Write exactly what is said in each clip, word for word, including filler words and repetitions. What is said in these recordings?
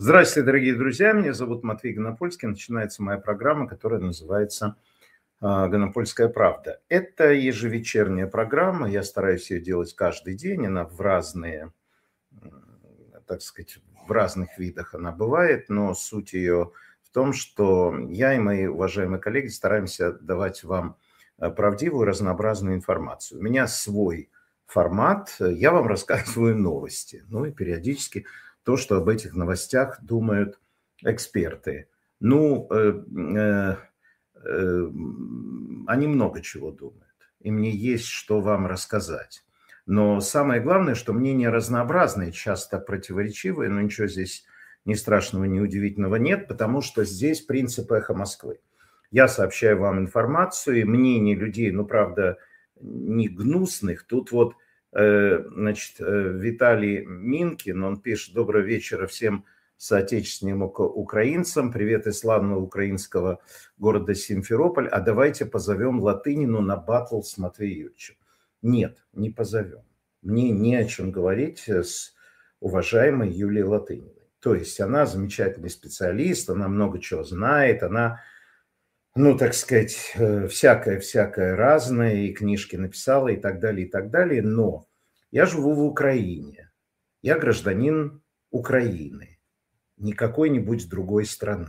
Здравствуйте, дорогие друзья. Меня зовут Матвей Гонопольский. Начинается моя программа, которая называется а, «Гонопольская правда». Это ежевечерняя программа. Я стараюсь ее делать каждый день. Она в разные, м, так сказать, в разных видах она бывает. Но суть ее в том, что я и мои уважаемые коллеги стараемся давать вам а, правдивую, разнообразную информацию. У меня свой формат. Я вам рассказываю новости. Ну и периодически то, что об этих новостях думают эксперты. Ну, э, э, э, они много чего думают, и мне есть что вам рассказать. Но самое главное, что мнения разнообразные, часто противоречивые, но ничего здесь ни страшного, ни удивительного нет, потому что здесь принцип эхо Москвы. Я сообщаю вам информацию, и мнение людей, ну, правда, не гнусных. Тут вот Значит, Виталий Минкин, он пишет: доброго вечера всем соотечественным украинцам, привет из славного украинского города Симферополь, а давайте позовем Латынину на баттл с Матвеем Юрьевичем. Нет, не позовем. Мне не о чем говорить с уважаемой Юлией Латыниной. То есть она замечательный специалист, она много чего знает, она, ну, так сказать, всякое-всякое разное, и книжки написала, и так далее, и так далее. Но я живу в Украине. Я гражданин Украины, не какой-нибудь другой страны.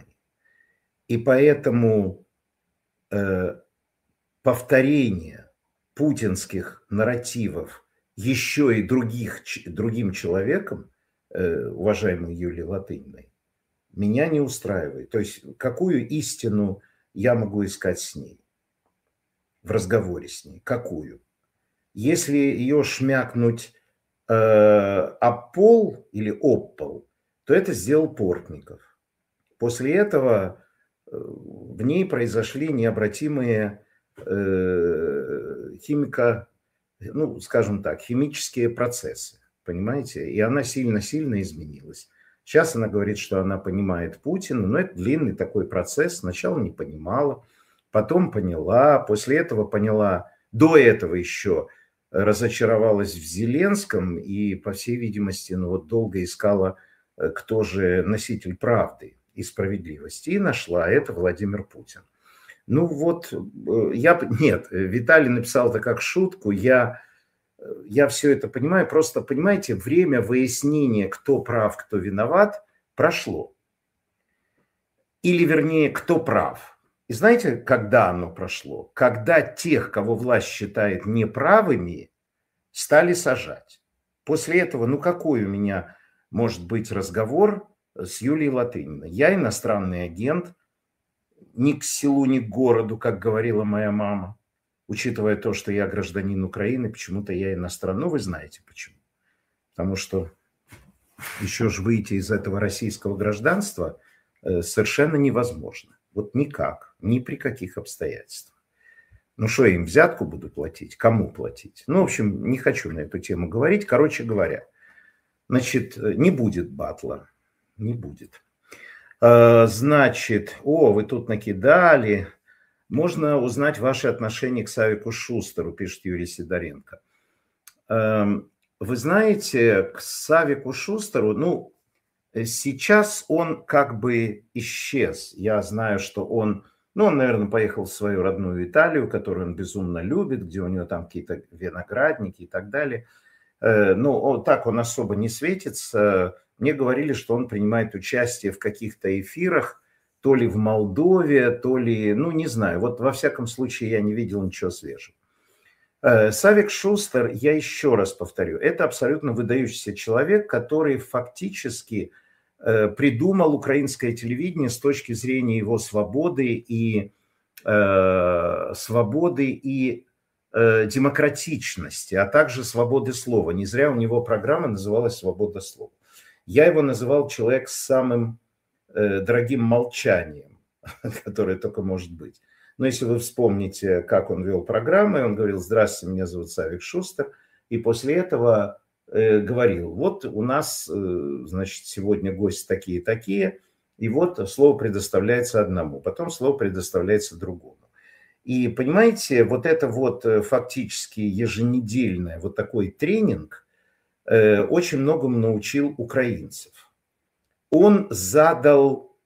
И поэтому э, повторение путинских нарративов еще и других, другим человеком, э, уважаемой Юлией Латыниной, меня не устраивает. То есть какую истину я могу искать с ней, в разговоре с ней? Какую? Если ее шмякнуть э, об пол или об пол, то это сделал Портников. После этого э, в ней произошли необратимые э, химико, ну, скажем так, химические процессы, понимаете? И она сильно-сильно изменилась. Сейчас она говорит, что она понимает Путина, но это длинный такой процесс. Сначала не понимала, потом поняла, после этого поняла, до этого еще разочаровалась в Зеленском и, по всей видимости, ну вот долго искала, кто же носитель правды и справедливости, и нашла. Это Владимир Путин. Ну вот, я... Нет, Виталий написал это как шутку, я... Я все это понимаю, просто, понимаете, время выяснения, кто прав, кто виноват, прошло. Или, вернее, кто прав. И знаете, когда оно прошло? Когда тех, кого власть считает неправыми, стали сажать. После этого, ну какой у меня может быть разговор с Юлией Латыниной? Я иностранный агент, ни к селу, ни к городу, как говорила моя мама. Учитывая то, что я гражданин Украины, почему-то я иностранный. Ну, вы знаете почему. Потому что еще же выйти из этого российского гражданства совершенно невозможно. Вот никак, ни при каких обстоятельствах. Ну что, им взятку буду платить? Кому платить? Ну, в общем, не хочу на эту тему говорить. Короче говоря, значит, не будет батла. Не будет. Значит, о, вы тут накидали. Можно узнать ваши отношения к Савику Шустеру, пишет Юрий Сидоренко. Вы знаете, к Савику Шустеру, ну, сейчас он как бы исчез. Я знаю, что он, ну, он, наверное, поехал в свою родную Италию, которую он безумно любит, где у него там какие-то виноградники и так далее. Ну, так он особо не светится. Мне говорили, что он принимает участие в каких-то эфирах, то ли в Молдове, то ли, ну, не знаю. Вот во всяком случае я не видел ничего свежего. Савик Шустер, я еще раз повторю, это абсолютно выдающийся человек, который фактически придумал украинское телевидение с точки зрения его свободы и э, свободы и э, демократичности, а также свободы слова. Не зря у него программа называлась «Свобода слова». Я его называл человек с самым э, дорогим молчанием, которое только может быть. Но если вы вспомните, как он вел программы, он говорил: здравствуйте, меня зовут Савик Шустер. И после этого э, говорил: вот у нас, э, значит, сегодня гости такие-такие, и вот слово предоставляется одному, потом слово предоставляется другому. И понимаете, вот это вот фактически еженедельное вот такой тренинг э, очень многому научил украинцев. он задал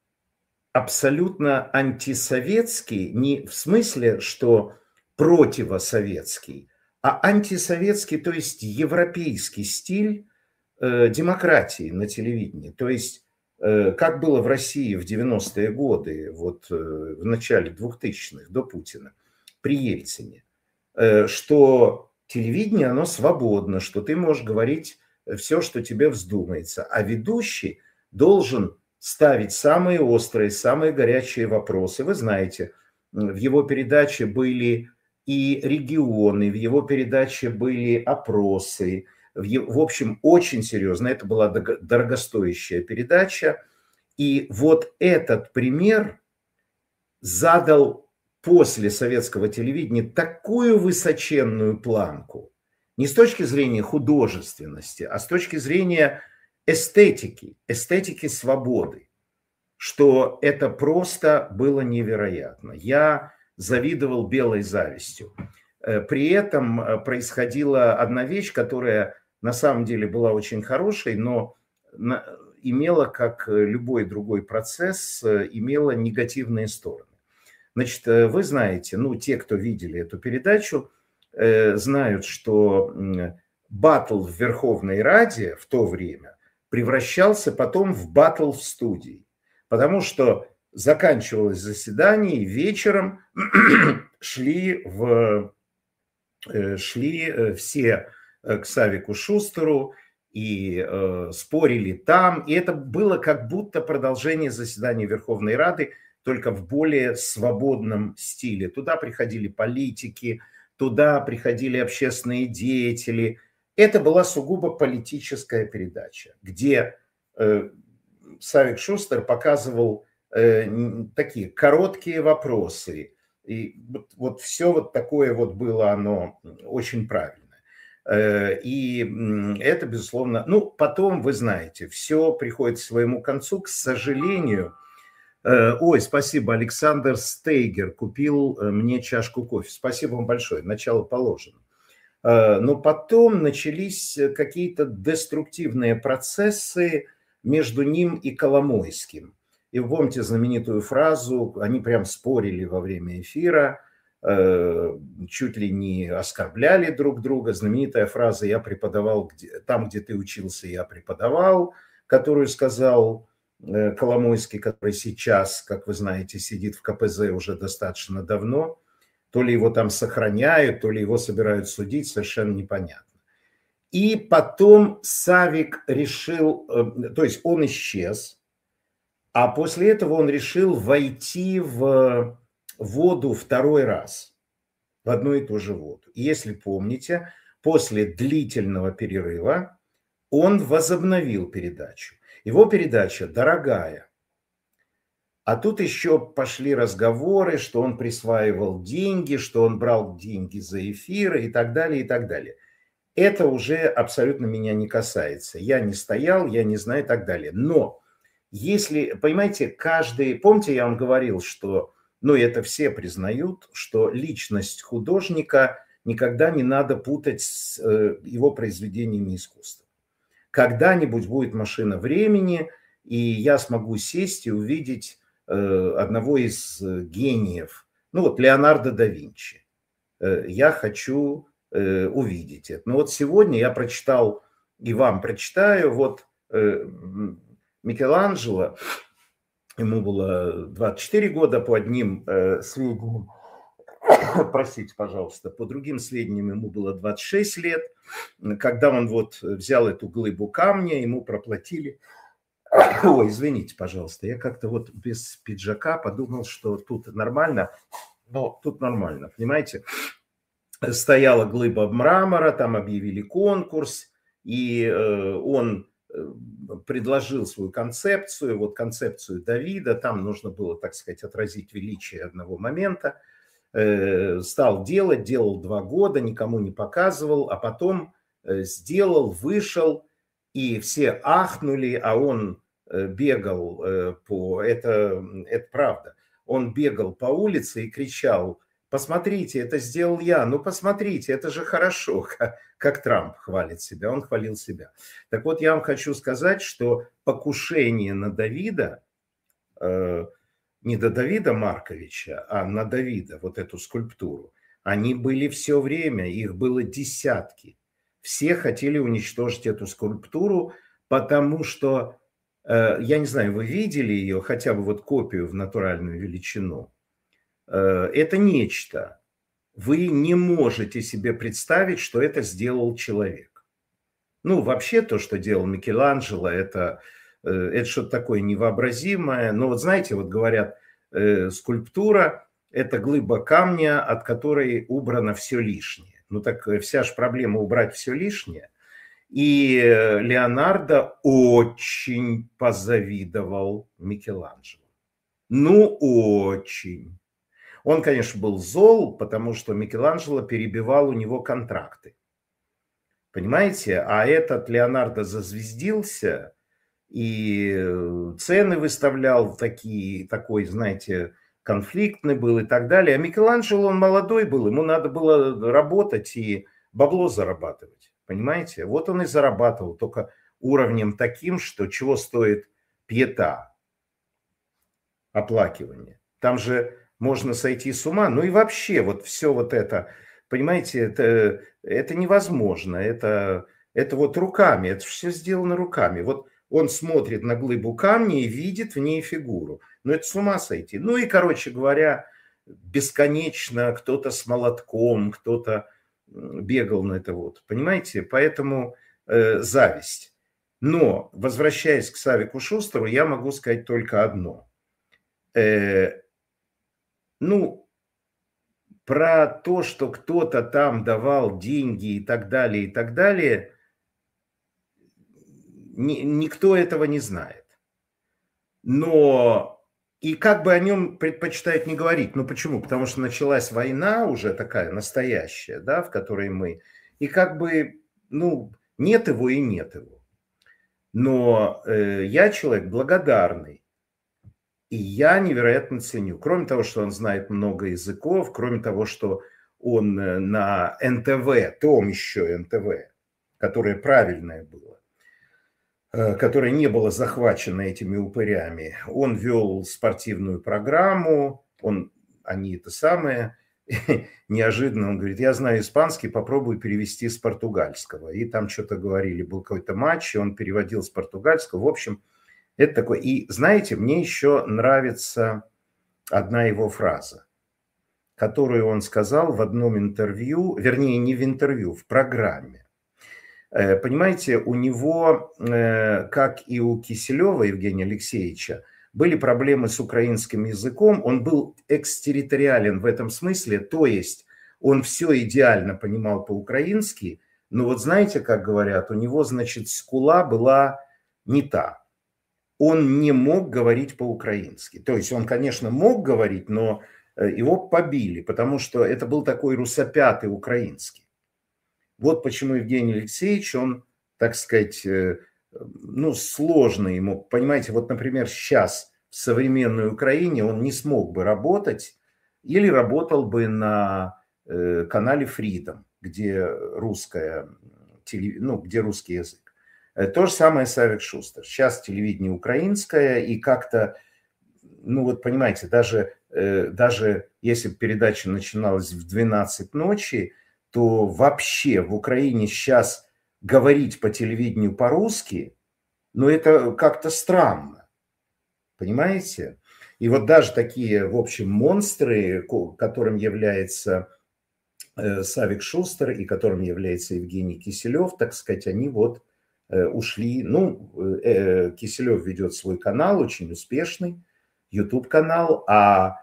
абсолютно антисоветский, не в смысле, что противосоветский, а антисоветский, то есть европейский стиль э, демократии на телевидении. То есть, э, как было в России в девяностые годы, вот э, в начале двухтысячных, до Путина, при Ельцине, э, что телевидение, оно свободно, что ты можешь говорить все, что тебе вздумается, а ведущий должен ставить самые острые, самые горячие вопросы. Вы знаете, в его передаче были и регионы, в его передаче были опросы. В, в общем, очень серьезно. Это была дорогостоящая передача. И вот этот пример задал после советского телевидения такую высоченную планку. Не с точки зрения художественности, а с точки зрения эстетики, эстетики свободы, что это просто было невероятно. Я завидовал белой завистью. При этом происходила одна вещь, которая на самом деле была очень хорошей, но имела, как любой другой процесс, имела негативные стороны. Значит, вы знаете, ну, те, кто видели эту передачу, знают, что баттл в Верховной Раде в то время превращался потом в баттл в студии. Потому что заканчивалось заседание, и вечером шли, в, шли все к Савику Шустеру и э, спорили там. И это было как будто продолжение заседания Верховной Рады, только в более свободном стиле. Туда приходили политики, туда приходили общественные деятели. Это была сугубо политическая передача, где э, Савик Шустер показывал э, такие короткие вопросы. И вот, вот все вот такое вот было оно очень правильно. Э, и это, безусловно, ну, потом, вы знаете, все приходит к своему концу, к сожалению. Э, ой, спасибо, Александр Стейгер купил мне чашку кофе. Спасибо вам большое, начало положено. Э, но потом начались какие-то деструктивные процессы между ним и Коломойским. И вы помните знаменитую фразу, они прям спорили во время эфира, э, чуть ли не оскорбляли друг друга. Знаменитая фраза «я преподавал где, там, где ты учился, я преподавал», которую сказал э, Коломойский, который сейчас, как вы знаете, сидит в ка пэ зэ уже достаточно давно. То ли его там сохраняют, то ли его собирают судить, совершенно непонятно. И потом Савик решил, то есть он исчез, а после этого он решил войти в воду второй раз, в одну и ту же воду. И если помните, после длительного перерыва он возобновил передачу. Его передача дорогая. А тут еще пошли разговоры, что он присваивал деньги, что он брал деньги за эфиры и так далее, и так далее. Это уже абсолютно меня не касается. Я не стоял, я не знаю и так далее. Но если, понимаете, каждый... Помните, я вам говорил, что, ну, это все признают, что личность художника никогда не надо путать с его произведениями искусства. Когда-нибудь будет машина времени, и я смогу сесть и увидеть одного из гениев, ну вот Леонардо да Винчи. Я хочу увидеть это. Но вот сегодня я прочитал, и вам прочитаю, вот Микеланджело, ему было двадцать четыре года, по одним сведениям, простите, пожалуйста, по другим сведениям ему было двадцать шесть лет. Когда он вот взял эту глыбу камня, ему проплатили... Ой, извините, пожалуйста, я как-то вот без пиджака подумал, что тут нормально, но тут нормально, понимаете? Стояла глыба мрамора, там объявили конкурс, и он предложил свою концепцию, вот концепцию Давида, там нужно было, так сказать, отразить величие одного момента, стал делать, делал два года, никому не показывал, а потом сделал, вышел, и все ахнули, а он бегал по... Это, это правда. Он бегал по улице и кричал: посмотрите, это сделал я, ну посмотрите, это же хорошо, как, как Трамп хвалит себя, он хвалил себя. Так вот, я вам хочу сказать, что покушение на Давида, э, не до Давида Марковича, а на Давида, вот эту скульптуру, они были все время, их было десятки. Все хотели уничтожить эту скульптуру, потому что, э, я не знаю, вы видели ее, хотя бы вот копию в натуральную величину, э, это нечто. Вы не можете себе представить, что это сделал человек. Ну, вообще то, что делал Микеланджело, это, э, это что-то такое невообразимое. Но вот знаете, вот говорят, э, скульптура – это глыба камня, от которой убрано все лишнее. Ну так вся же проблема убрать все лишнее. И Леонардо очень позавидовал Микеланджело. Ну, очень. Он, конечно, был зол, потому что Микеланджело перебивал у него контракты. Понимаете? А этот Леонардо зазвездился и цены выставлял такие, такой, знаете, конфликтный был и так далее. А Микеланджело, он молодой был, ему надо было работать и бабло зарабатывать. Понимаете? Вот он и зарабатывал, только уровнем таким, что чего стоит пиета, оплакивание. Там же можно сойти с ума. Ну и вообще вот все вот это, понимаете, это, это невозможно. Это, это вот руками, это все сделано руками. Вот он смотрит на глыбу камня и видит в ней фигуру. Ну это с ума сойти. Ну и, короче говоря, бесконечно кто-то с молотком, кто-то бегал на это вот. Понимаете? Поэтому э, зависть. Но, возвращаясь к Савику Шустеру, я могу сказать только одно. Э, ну, про то, что кто-то там давал деньги и так далее, и так далее, ни, никто этого не знает. Но и как бы о нем предпочитают не говорить. Ну почему? Потому что началась война уже такая настоящая, да, в которой мы... И как бы, ну, нет его и нет его. Но э, я человек благодарный. И я невероятно ценю. Кроме того, что он знает много языков, кроме того, что он на эн тэ вэ, том еще эн тэ вэ, которое правильное было, которое не было захвачено этими упырями, он вел спортивную программу, он, они это самое, неожиданно он говорит, я знаю испанский, попробуй перевести с португальского. И там что-то говорили, был какой-то матч, и он переводил с португальского. В общем, это такое. И знаете, мне еще нравится одна его фраза, которую он сказал в одном интервью, вернее, не в интервью, в программе. Понимаете, у него, как и у Киселева Евгения Алексеевича, были проблемы с украинским языком. Он был экстерриториален в этом смысле, то есть он все идеально понимал по-украински, но вот знаете, как говорят, у него, значит, скула была не та. Он не мог говорить по-украински. То есть он, конечно, мог говорить, но его побили, потому что это был такой русопятый украинский. Вот почему Евгений Алексеевич, он, так сказать, ну, сложно ему, понимаете, вот, например, сейчас в современной Украине он не смог бы работать или работал бы на канале Freedom, где русская, ну, где русский язык. То же самое Савик Шустер. Сейчас телевидение украинское, и как-то, ну вот понимаете, даже, даже если передача начиналась в двенадцать ночи, то вообще в Украине сейчас говорить по телевидению по-русски, ну это как-то странно, понимаете? И вот даже такие, в общем, монстры, которым является Савик Шустер и которым является Евгений Киселев, так сказать, они вот ушли. Ну, Киселев ведет свой канал, очень успешный, YouTube-канал, а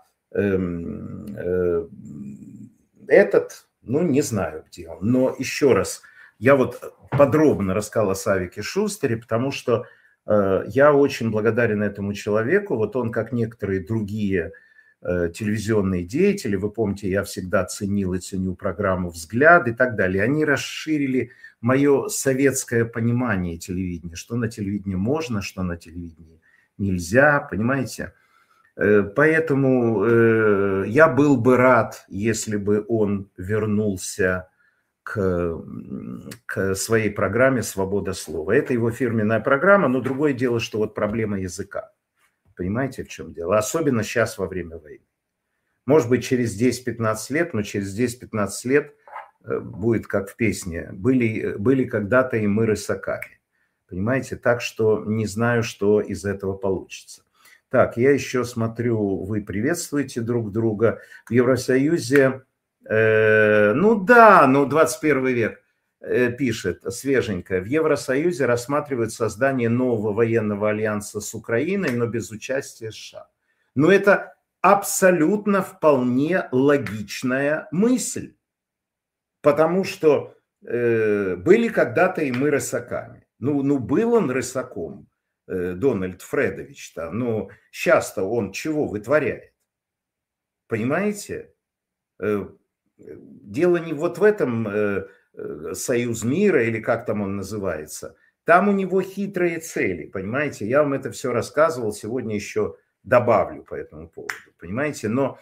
этот... Ну, не знаю, где он. Но еще раз, я вот подробно рассказал о Савике Шустере, потому что э, я очень благодарен этому человеку. Вот он, как некоторые другие э, телевизионные деятели, вы помните, я всегда ценил и ценю программу «Взгляд» и так далее. Они расширили мое советское понимание телевидения, что на телевидении можно, что на телевидении нельзя, понимаете? Поэтому я был бы рад, если бы он вернулся к, к своей программе «Свобода слова». Это его фирменная программа, но другое дело, что вот проблема языка. Понимаете, в чем дело? Особенно сейчас во время войны. Может быть, через десять-пятнадцать лет, но через десять-пятнадцать лет будет как в песне. Были, были когда-то и мы рысаками. Понимаете? Так что не знаю, что из этого получится. Так, я еще смотрю, вы приветствуете друг друга. В Евросоюзе, э, ну да, ну двадцать первый век, э, пишет свеженько. В Евросоюзе рассматривают создание нового военного альянса с Украиной, но без участия США. Но это абсолютно вполне логичная мысль. Потому что э, были когда-то и мы рысаками. Ну, ну был он рысаком, э, Дональд Фредович-то, но сейчас-то он чего вытворяет? Понимаете? Э, дело не вот в этом э, э, союз мира или как там он называется. Там у него хитрые цели, понимаете? Я вам это все рассказывал, сегодня еще добавлю по этому поводу, понимаете? Но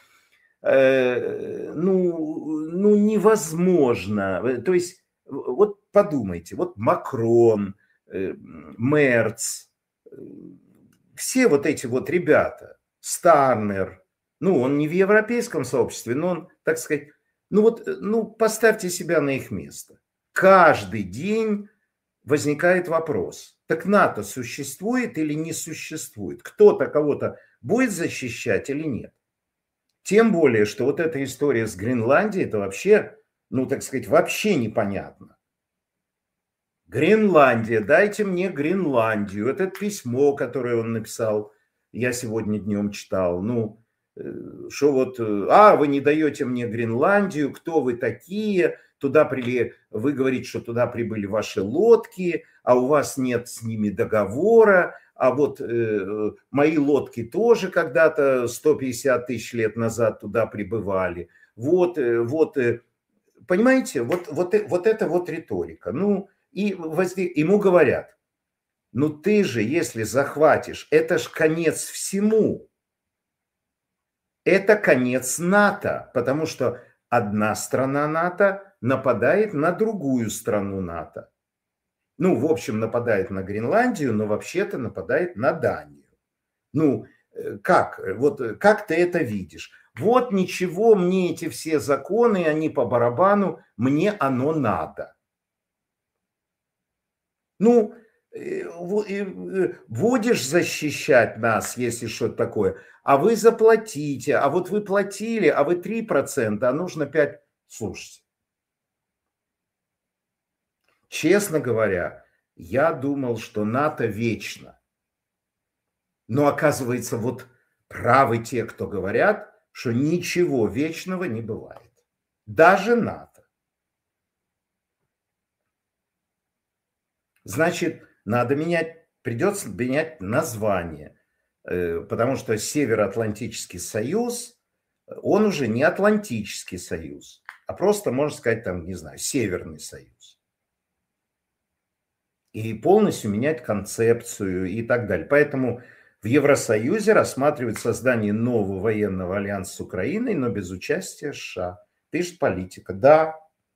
э, ну, ну невозможно. То есть вот подумайте, вот Макрон, э, Мерц, э, все вот эти вот ребята, Стармер, ну он не в европейском сообществе, но он, так сказать, ну вот, ну поставьте себя на их место. Каждый день возникает вопрос, так НАТО существует или не существует? Кто-то кого-то будет защищать или нет? Тем более, что вот эта история с Гренландией, это вообще, ну так сказать, вообще непонятно. Гренландия, дайте мне Гренландию. Это письмо, которое он написал, я сегодня днем читал. Ну, что вот, а, вы не даете мне Гренландию, кто вы такие? Туда прили, вы говорите, что туда прибыли ваши лодки, а у вас нет с ними договора. А вот э, мои лодки тоже когда-то сто пятьдесят тысяч лет назад туда прибывали. Вот, э, вот, э, понимаете, вот, вот, вот это вот риторика. Ну, и возле, ему говорят, ну ты же, если захватишь, это ж конец всему. Это конец НАТО, потому что одна страна НАТО нападает на другую страну НАТО. Ну, в общем, нападает на Гренландию, но вообще-то нападает на Данию. Ну, как? Вот как ты это видишь? Вот ничего, мне эти все законы, они по барабану, мне оно надо. Ну, будешь защищать нас, если что-то такое, а вы заплатите, а вот вы платили, а вы три процента, а нужно пять процентов. Слушайте. Честно говоря, я думал, что НАТО вечно. Но оказывается, вот правы те, кто говорят, что ничего вечного не бывает. Даже НАТО. Значит, надо менять, придется менять название. Потому что Североатлантический союз, он уже не Атлантический союз, а просто, можно сказать, там, не знаю, Северный союз. И полностью менять концепцию и так далее. Поэтому в Евросоюзе рассматривают создание нового военного альянса с Украиной, но без участия США. Пишет Политика. Да.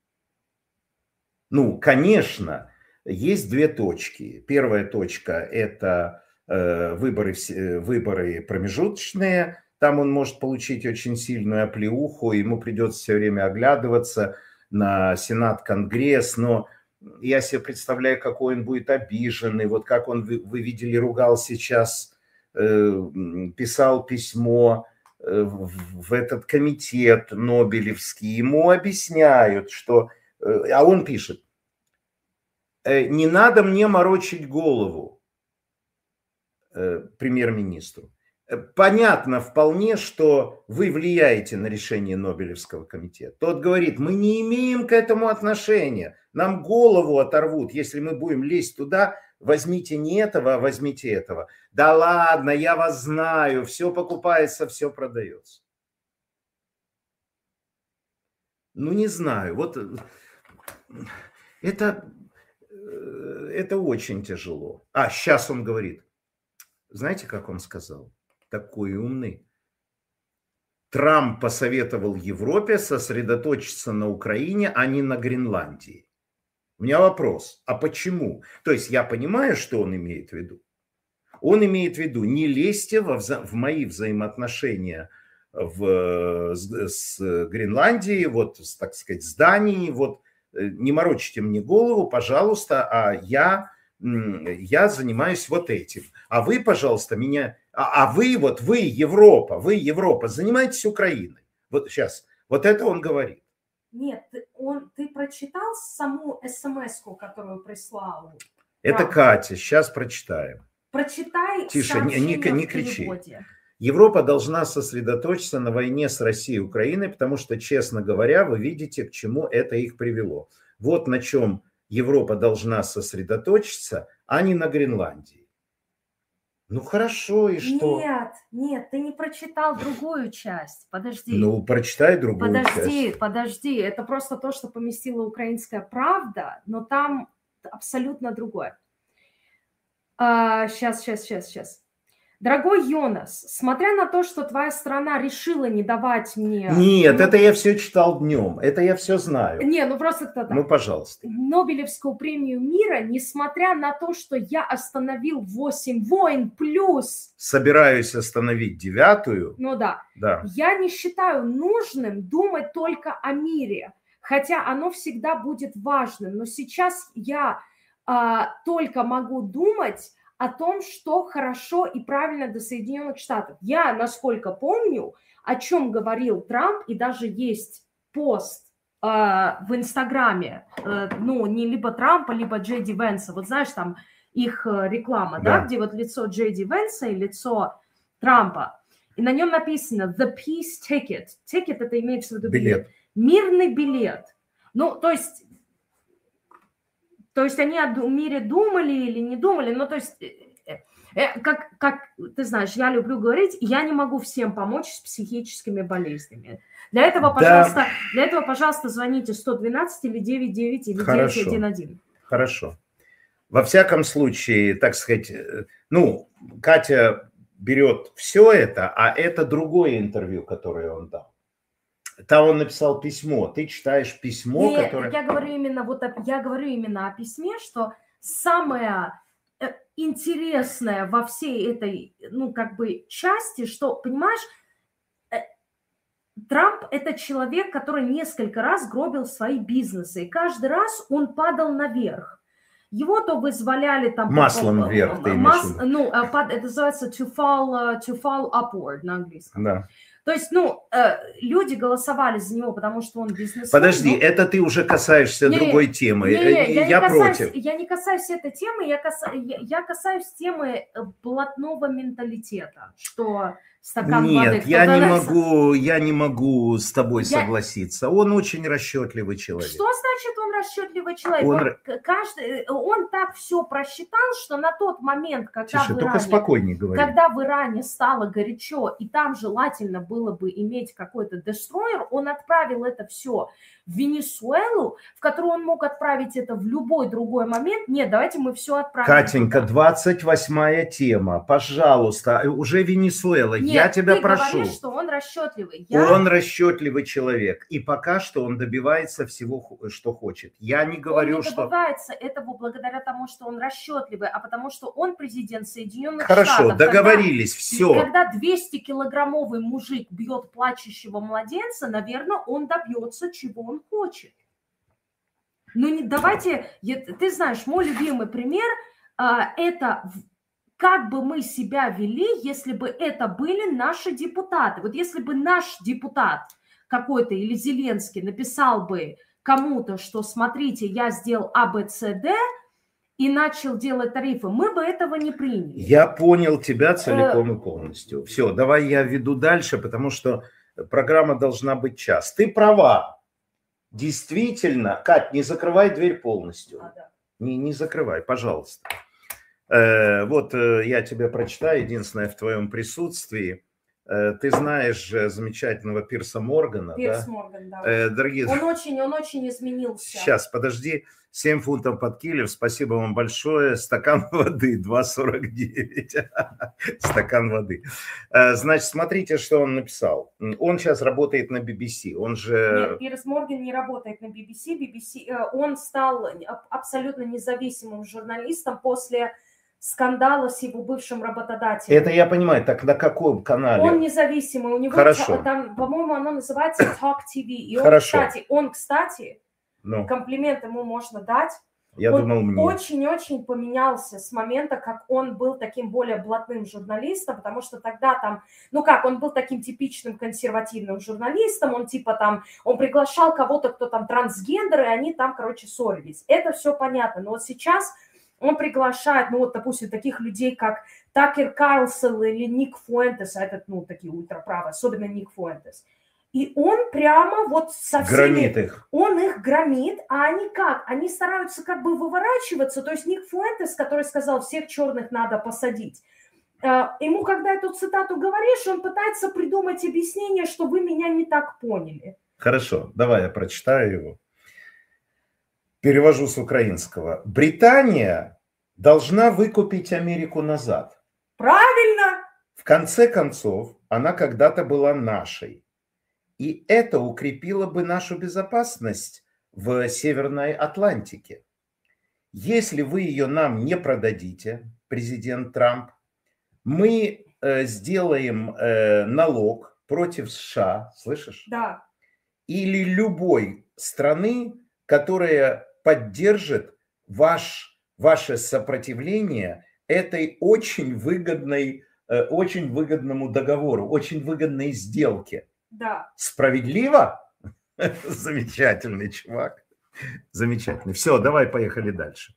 Ну, конечно, есть две точки. Первая точка – это э, выборы, выборы промежуточные. Там он может получить очень сильную оплеуху, ему придется все время оглядываться на Сенат, Конгресс, но я себе представляю, какой он будет обиженный, вот как он, вы видели, ругал сейчас, э, писал письмо э, в, в этот комитет Нобелевский, ему объясняют, что, э, а он пишет, э, не надо мне морочить голову э, премьер-министру. Понятно вполне, что вы влияете на решение Нобелевского комитета. Тот говорит, мы не имеем к этому отношения, нам голову оторвут, если мы будем лезть туда, возьмите не этого, а возьмите этого. Да ладно, я вас знаю, все покупается, все продается. Ну не знаю, вот это, это очень тяжело. А, сейчас он говорит, знаете, как он сказал? Такой умный. Трамп посоветовал Европе сосредоточиться на Украине, а не на Гренландии. У меня вопрос, а почему? То есть я понимаю, что он имеет в виду. Он имеет в виду, не лезьте во вза- в мои взаимоотношения в, с, с Гренландией, вот, с, так сказать, с Данией, вот, не морочите мне голову, пожалуйста, а я, я занимаюсь вот этим. А вы, пожалуйста, меня, а, а вы, вот вы, Европа, вы, Европа, занимаетесь Украиной. Вот сейчас, вот это он говорит. Нет, ты, он, ты прочитал саму смс-ку, которую прислал? Это Трамп? Катя, сейчас прочитаем. Прочитай Тише, не, не, не кричи. переводе. Европа должна сосредоточиться на войне с Россией и Украиной, потому что, честно говоря, вы видите, к чему это их привело. Вот на чем Европа должна сосредоточиться, а не на Гренландии. Ну хорошо, и что? Нет, нет, ты не прочитал другую часть. Подожди. Ну, прочитай другую подожди, часть. Подожди, подожди. Это просто то, что поместила «Украинская правда», но там абсолютно другое. А, сейчас, сейчас, сейчас, сейчас. Дорогой Йонас, смотря на то, что твоя страна решила не давать мне... Нет, ну, это я все читал днем, это я все знаю. Не, ну просто кто-то... Ну, пожалуйста. Нобелевскую премию мира, несмотря на то, что я остановил восемь войн плюс... Собираюсь остановить девятую. Ну да. Да. Я не считаю нужным думать только о мире, хотя оно всегда будет важным. Но сейчас я а, только могу думать о том, что хорошо и правильно для Соединенных Штатов. Я, насколько помню, о чем говорил Трамп, и даже есть пост э, в Инстаграме, э, ну, не либо Трампа, либо Джей Ди Венса, вот знаешь, там их э, реклама, да. да, где вот лицо Джей Ди Венса и лицо Трампа, и на нем написано «The Peace Ticket». Ticket – это имеется в виду билет. билет. Мирный билет. Ну, то есть... То есть они о мире думали или не думали, ну, то есть, э, как, как ты знаешь, я люблю говорить, я не могу всем помочь с психическими болезнями. Для этого, да. пожалуйста, для этого, пожалуйста, звоните сто двенадцать или девять девять или девять один один. Хорошо. Во всяком случае, так сказать, ну, Катя берет все это, а это другое интервью, которое он дал. Там он написал письмо, ты читаешь письмо, Нет, которое... Я говорю именно вот я говорю именно о письме, что самое интересное во всей этой, ну, как бы части, что, понимаешь, Трамп – это человек, который несколько раз гробил свои бизнесы, и каждый раз он падал наверх. Его то вызволяли там... Маслом вверх, ты имеешь в виду. Ну, это называется to fall, to fall upward на английском. Да. То есть, ну, э, люди голосовали за него, потому что он бизнесмен. Подожди, но... это ты уже касаешься не, другой темы. Не, не, я, я не касаюсь, против. Я не касаюсь этой темы, я, каса, я, я касаюсь темы блатного менталитета, что стакан Нет, воды... Нет, я не могу, я не могу с тобой я... согласиться. Он очень расчетливый человек. Что значит он расчетливый человек? Он, он, каждый, он так все просчитал, что на тот момент, когда, Тише, в, только Иране, спокойнее говори. когда в Иране стало горячо, и там желательно было бы иметь какой-то дестройер, он отправил это все в Венесуэлу, в которую он мог отправить это в любой другой момент. Нет, давайте мы все отправим. Катенька, туда. двадцать восьмая тема, пожалуйста, уже Венесуэла, Нет, я тебя ты прошу. Говоришь, что он расчетливый. Я... Он расчетливый человек, и пока что он добивается всего, что хочет. Я не говорю, он не что... добивается этого благодаря тому, что он расчетливый, а потому что он президент Соединенных Хорошо, Штатов. Хорошо, договорились, когда, все. Когда двестикилограммовый мужик бьет плачущего младенца, наверное, он добьется, чего он хочет. Ну, не, давайте, ты знаешь, мой любимый пример, это как бы мы себя вели, если бы это были наши депутаты. Вот если бы наш депутат какой-то или Зеленский написал бы кому-то, что смотрите, я сделал А, Б, С, Д, и начал делать тарифы, мы бы этого не приняли. Я понял тебя целиком и полностью. Все, давай я веду дальше, потому что программа должна быть час. Ты права. Действительно, Кать, не закрывай дверь полностью. А, да. не, не закрывай, пожалуйста. Э, вот э, я тебе прочитаю, единственное, в твоем присутствии. Ты знаешь замечательного Пирса Моргана, Пирс да? Морган, да. Э, дорогие... Он очень, он очень изменился. Сейчас, подожди. семь фунтов под килев. Спасибо вам большое. Стакан воды два сорок девять. Стакан воды. Значит, смотрите, что он написал. Он сейчас работает на би би си. Он же... Нет, Пирс Морган не работает на би би си. би би си. Он стал абсолютно независимым журналистом после скандала с его бывшим работодателем. Это я понимаю. Так на каком канале? Он независимый. У него Хорошо. там, по-моему, оно называется Talk ти ви. И он, Хорошо. кстати, он, кстати, ну. комплимент ему можно дать. Я он думал, мне. очень-очень поменялся с момента, как он был таким более блатным журналистом, потому что тогда там, ну как, он был таким типичным консервативным журналистом, он типа там, он приглашал кого-то, кто там трансгендер, и они там, короче, ссорились. Это все понятно, но вот сейчас он приглашает, ну вот, допустим, таких людей, как Такер Карлсон или Ник Фуэнтес, а это, ну, такие ультраправые, особенно Ник Фуэнтес. И он прямо вот со всеми... Громит их. Он их громит, а они как? Они стараются как бы выворачиваться. То есть Ник Фуэнтес, который сказал, всех черных надо посадить, ему, когда эту цитату говоришь, он пытается придумать объяснение, что вы меня не так поняли. Хорошо, давай я прочитаю его. Перевожу с украинского. Британия должна выкупить Америку назад. Правильно. В конце концов, она когда-то была нашей. И это укрепило бы нашу безопасность в Северной Атлантике. Если вы ее нам не продадите, президент Трамп, мы э, сделаем э, налог против США, слышишь? Да. Или любой страны, которая поддержит ваш, ваше сопротивление этой очень выгодной, э, очень выгодному договору, очень выгодной сделке. Да. Справедливо? Замечательный чувак. Замечательный. Все, давай поехали дальше.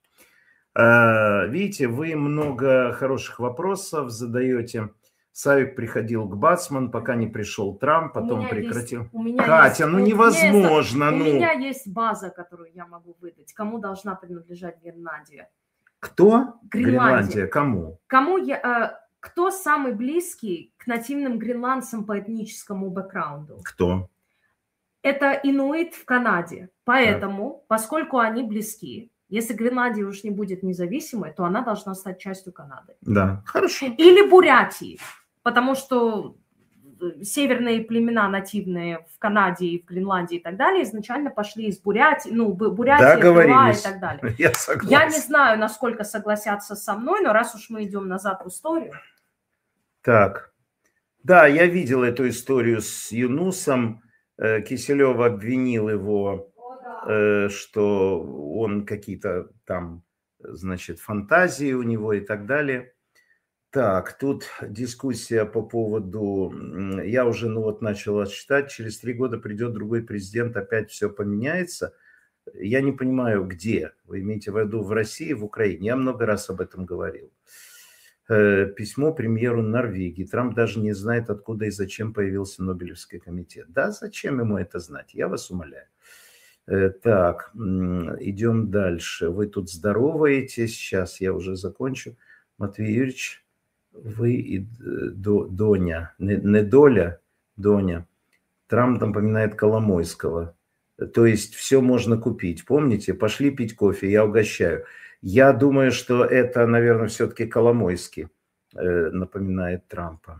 Видите, вы много хороших вопросов задаете. Савик приходил к Бацман, пока не пришел Трамп, потом прекратил. Есть, у меня Катя, есть, ну невозможно. Есть, ну. У меня есть база, которую я могу выдать. Кому должна принадлежать Гренландия? Кто? Гренландия. Гренландия. Кому? Кому я... Кто самый близкий к нативным гренландцам по этническому бэкграунду? Кто? Это инуит в Канаде. Поэтому, да. Поскольку они близки, если Гренландия уж не будет независимой, то она должна стать частью Канады. Да, хорошо. Или Бурятии, потому что северные племена нативные в Канаде и в Гренландии и так далее изначально пошли из Бурятии, ну, Бурятия, Тыва и так далее. Я согласен. Я не знаю, насколько согласятся со мной, но раз уж мы идем назад в историю. Так, да, я видел эту историю с Юнусом. Киселев обвинил его, что он какие-то там, значит, фантазии у него и так далее. Так, тут дискуссия по поводу, я уже, ну вот, начал читать, через три года придет другой президент, опять все поменяется. Я не понимаю, где. Вы имеете в виду в России, в Украине? Я много раз об этом говорил. Письмо премьеру Норвегии. Трамп даже не знает, откуда и зачем появился Нобелевский комитет. Да, зачем ему это знать? Я вас умоляю. Так, идем дальше. Вы тут здороваетесь. Сейчас я уже закончу. Матвей Юрьевич, вы и Доня. Не, не Доля, Доня. Трамп напоминает Коломойского. То есть все можно купить. Помните? Пошли пить кофе, я угощаю. Я думаю, что это, наверное, все-таки Коломойский э, напоминает Трампа.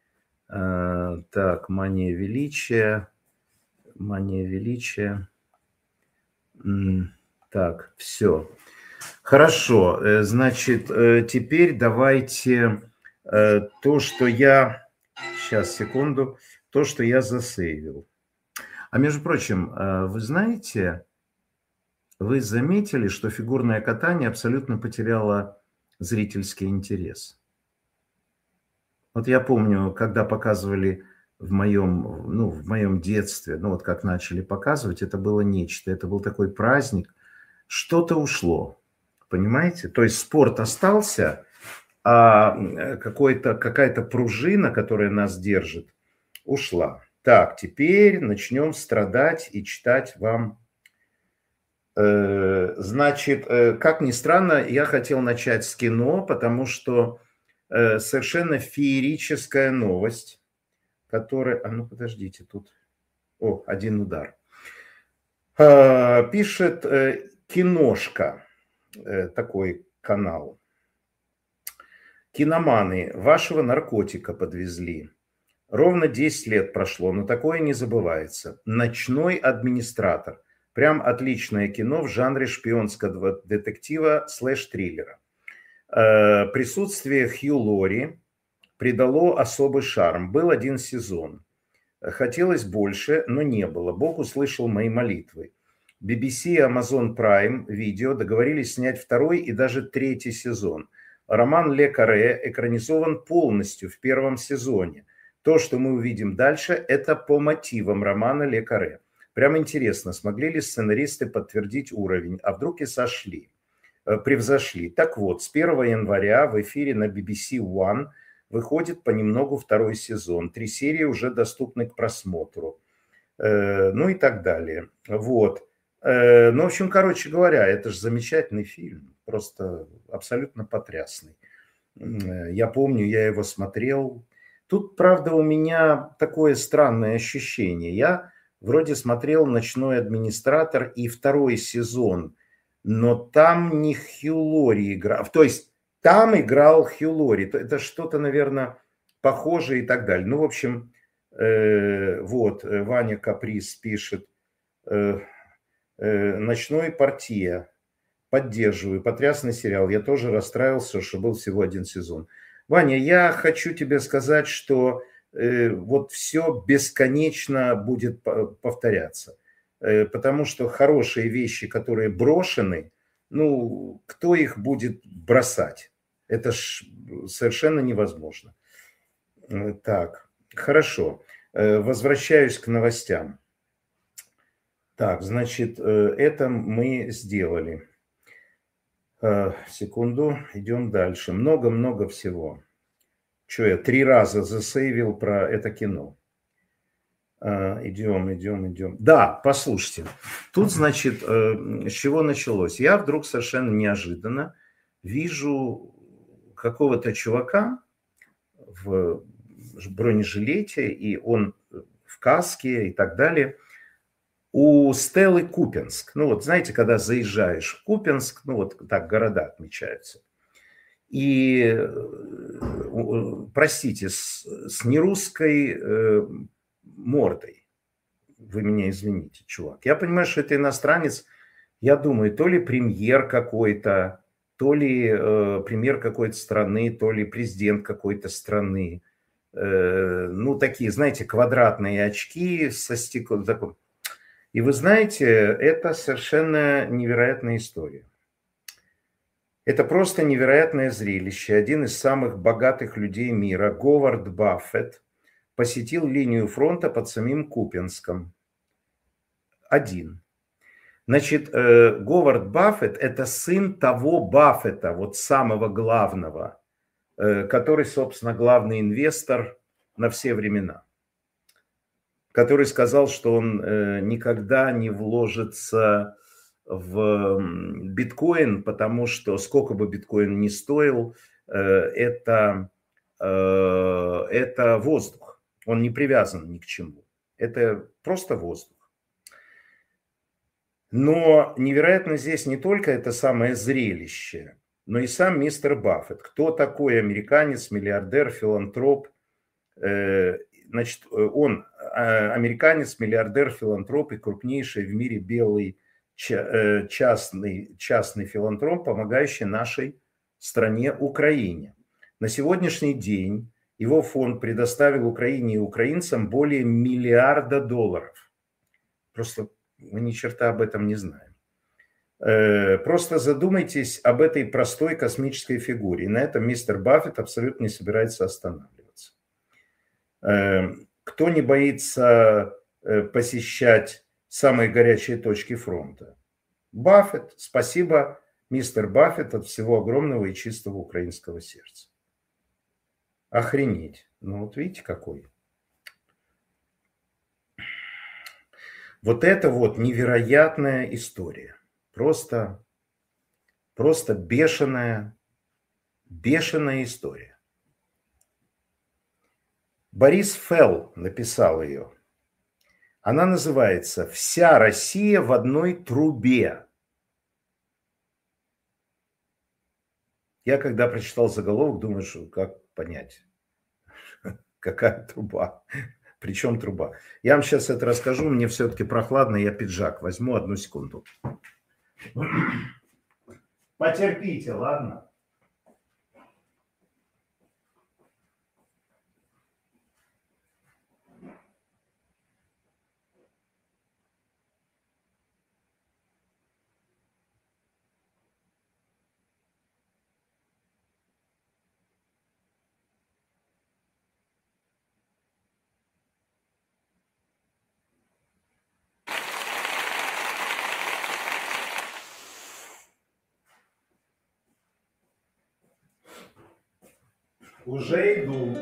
Э, так, мания величия. Мания величия. М, так, все. Хорошо. Э, значит, э, теперь давайте э, то, что я... Сейчас, секунду. То, что я засейвил. А между прочим, э, вы знаете... Вы заметили, что фигурное катание абсолютно потеряло зрительский интерес? Вот я помню, когда показывали в моем, ну, в моем детстве, ну вот как начали показывать, это было нечто, это был такой праздник, что-то ушло, понимаете? То есть спорт остался, а какой-то, какая-то пружина, которая нас держит, ушла. Так, теперь начнем страдать и читать вам. Значит, как ни странно, я хотел начать с кино, потому что совершенно феерическая новость. который... А ну, подождите, тут... О, один удар. Пишет Киношка, такой канал. Киноманы, вашего наркотика подвезли. Ровно десять лет прошло, но такое не забывается. «Ночной администратор». Прям отличное кино в жанре шпионского детектива слэш-триллера. Присутствие Хью Лори придало особый шарм. Был один сезон. Хотелось больше, но не было. Бог услышал мои молитвы. би би си и Amazon Prime Video договорились снять второй и даже третий сезон. Роман Ле Карре экранизован полностью в первом сезоне. То, что мы увидим дальше, это по мотивам романа Ле Карре. Прям интересно, смогли ли сценаристы подтвердить уровень, а вдруг и сошли, превзошли. Так вот, с первого января в эфире на би би си One выходит понемногу второй сезон. Три серии уже доступны к просмотру. Ну и так далее. Вот. Ну, в общем, короче говоря, это же замечательный фильм. Просто абсолютно потрясный. Я помню, я его смотрел. Тут, правда, у меня такое странное ощущение. Я вроде смотрел «Ночной администратор» и второй сезон, но там не Хью Лори играл. То есть там играл Хью Лори. Это что-то, наверное, похожее и так далее. Ну, в общем, э, вот, Ваня Каприз пишет. Э, э, «Ночной партия». Поддерживаю. Потрясный сериал. Я тоже расстраивался, что был всего один сезон. Ваня, я хочу тебе сказать, что э, вот все бесконечно будет повторяться. Э, потому что хорошие вещи, которые брошены, ну, кто их будет бросать? Это ж совершенно невозможно. Э, так, хорошо. Э, возвращаюсь к новостям. Так, значит, э, это мы сделали. Секунду, идем дальше. Много-много всего. Что я три раза засейвил про это кино. Идем, идем, идем. Да, послушайте. Тут, значит, с чего началось? Я вдруг совершенно неожиданно вижу какого-то чувака в бронежилете, и он в каске и так далее. У Стеллы Купенск. Ну вот знаете, когда заезжаешь в Купенск, ну вот так города отмечаются. И, простите, с, с нерусской э, мордой. Вы меня извините, чувак. Я понимаю, что это иностранец. Я думаю, то ли премьер какой-то, то ли э, премьер какой-то страны, то ли президент какой-то страны. Э, ну такие, знаете, квадратные очки со стеклом. Такой. И вы знаете, это совершенно невероятная история. Это просто невероятное зрелище. Один из самых богатых людей мира, Говард Баффет, посетил линию фронта под самим Купенском. Один. Значит, Говард Баффет – это сын того Баффета, вот самого главного, который, собственно, главный инвестор на все времена. Который сказал, что он э, никогда не вложится в биткоин, потому что сколько бы биткоин ни стоил, э, это, э, это воздух. Он не привязан ни к чему. Это просто воздух. Но невероятно здесь не только это самое зрелище, но и сам мистер Баффет. Кто такой американец, миллиардер, филантроп? Э, Значит, он американец, миллиардер, филантроп и крупнейший в мире белый частный, частный филантроп, помогающий нашей стране Украине. На сегодняшний день его фонд предоставил Украине и украинцам более миллиарда долларов. Просто мы ни черта об этом не знаем. Просто задумайтесь об этой простой космической фигуре. И на этом мистер Баффет абсолютно не собирается останавливаться. Кто не боится посещать самые горячие точки фронта? Баффет. Спасибо, мистер Баффет, от всего огромного и чистого украинского сердца. Охренеть. Ну вот видите, какой. Вот это вот невероятная история. Просто, просто бешеная, бешеная история. Борис Фелл написал ее. Она называется «Вся Россия в одной трубе». Я когда прочитал заголовок, думаю, что как понять, какая труба, причем труба. Я вам сейчас это расскажу, мне все-таки прохладно, я пиджак возьму, одну секунду. Потерпите, ладно? Уже иду.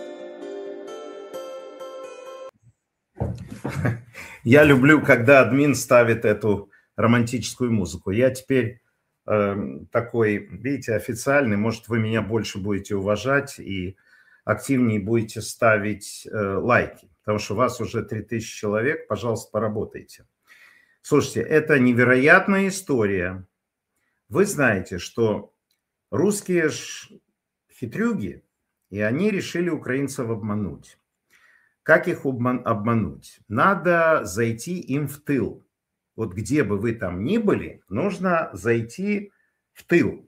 Я люблю, когда админ ставит эту романтическую музыку. Я теперь э, такой, видите, официальный. Может, вы меня больше будете уважать и активнее будете ставить э, лайки. Потому что у вас уже три тысячи человек. Пожалуйста, поработайте. Слушайте, это невероятная история. Вы знаете, что русские ж хитрюги, и они решили украинцев обмануть. Как их обмануть? Надо зайти им в тыл. Вот где бы вы там ни были, нужно зайти в тыл.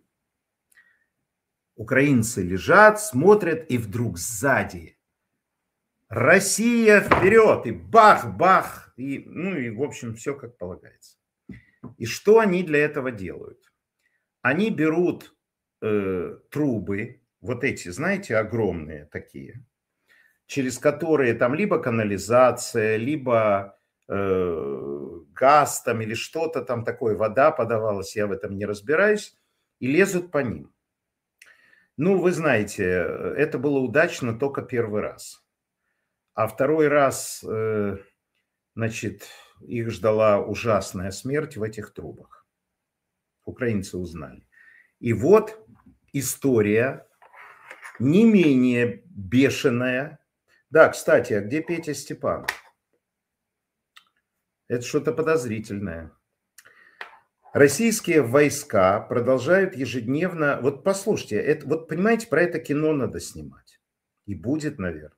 Украинцы лежат, смотрят, и вдруг сзади «Россия вперед!» И бах-бах! И, ну и, в общем, все как полагается. И что они для этого делают? Они берут э, трубы, вот эти, знаете, огромные такие, через которые там либо канализация, либо э, газ там или что-то там такое, вода подавалась, я в этом не разбираюсь, и лезут по ним. Ну, вы знаете, это было удачно только первый раз. А второй раз, э, значит, их ждала ужасная смерть в этих трубах. Украинцы узнали. И вот история не менее бешеная. Да, кстати, а где Петя Степанов? Это что-то подозрительное. Российские войска продолжают ежедневно... Вот послушайте, это, вот понимаете, про это кино надо снимать. И будет, наверное.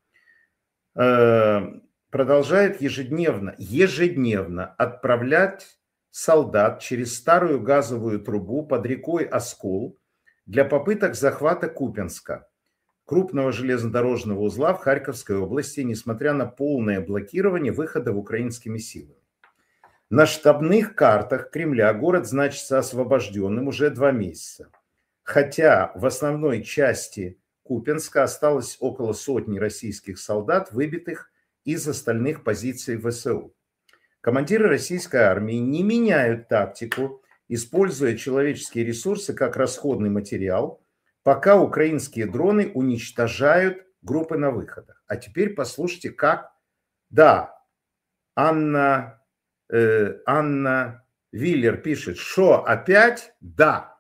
Э, продолжают ежедневно, ежедневно отправлять солдат через старую газовую трубу под рекой Оскол для попыток захвата Купянска, крупного железнодорожного узла в Харьковской области, несмотря на полное блокирование выхода украинскими силами. На штабных картах Кремля город значится освобожденным уже два месяца. Хотя в основной части Купянска осталось около сотни российских солдат, выбитых из остальных позиций ВСУ. Командиры российской армии не меняют тактику, используя человеческие ресурсы как расходный материал, пока украинские дроны уничтожают группы на выходах. А теперь послушайте, как... Да, Анна, э, Анна Виллер пишет, что опять? Да.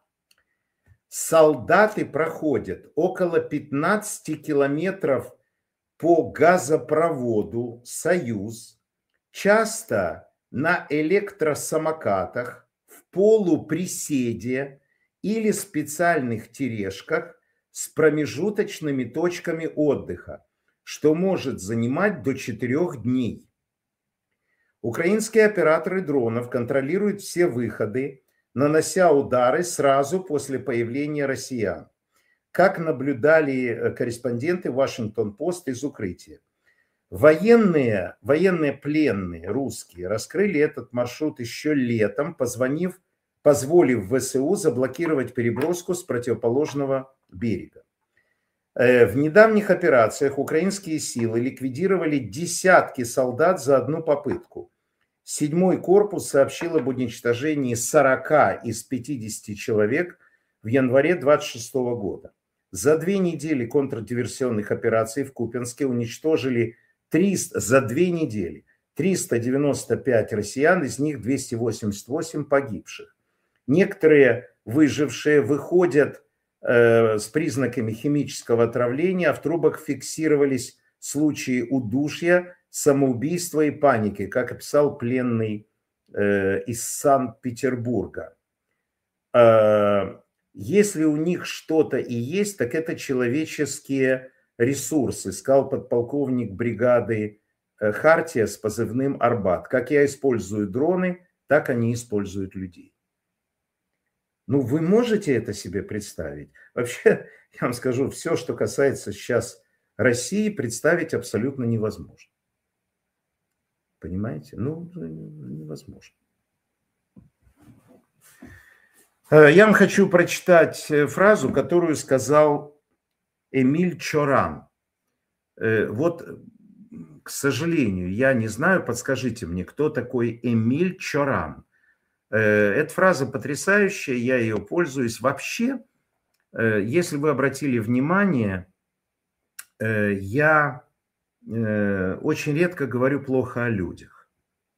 Солдаты проходят около пятнадцати километров по газопроводу «Союз», часто на электросамокатах, в полуприседе или специальных тележках с промежуточными точками отдыха, что может занимать до четырех дней. Украинские операторы дронов контролируют все выходы, нанося удары сразу после появления россиян, как наблюдали корреспонденты Вашингтон-Пост из укрытия. Военные, военные пленные русские раскрыли этот маршрут еще летом, позвонив, позволив ВСУ заблокировать переброску с противоположного берега. В недавних операциях украинские силы ликвидировали десятки солдат за одну попытку. Седьмой корпус сообщил об уничтожении сорока из пятидесяти человек в январе двадцать шестого года. За две недели контрдиверсионных операций в Купянске уничтожили триста, за две недели триста девяносто пять россиян, из них двести восемьдесят восемь погибших. Некоторые выжившие выходят э, с признаками химического отравления, а в трубах фиксировались случаи удушья, самоубийства и паники, как описал пленный э, из Санкт-Петербурга. Э, если у них что-то и есть, так это человеческие ресурсы, сказал подполковник бригады э, Хартия с позывным «Арбат». Как я использую дроны, так они используют людей. Ну, вы можете это себе представить? Вообще, я вам скажу, все, что касается сейчас России, представить абсолютно невозможно. Понимаете? Ну, невозможно. Я вам хочу прочитать фразу, которую сказал Эмиль Чоран. Вот, к сожалению, я не знаю, подскажите мне, кто такой Эмиль Чоран. Эта фраза потрясающая, я ее пользуюсь. Вообще, если вы обратили внимание, я очень редко говорю плохо о людях.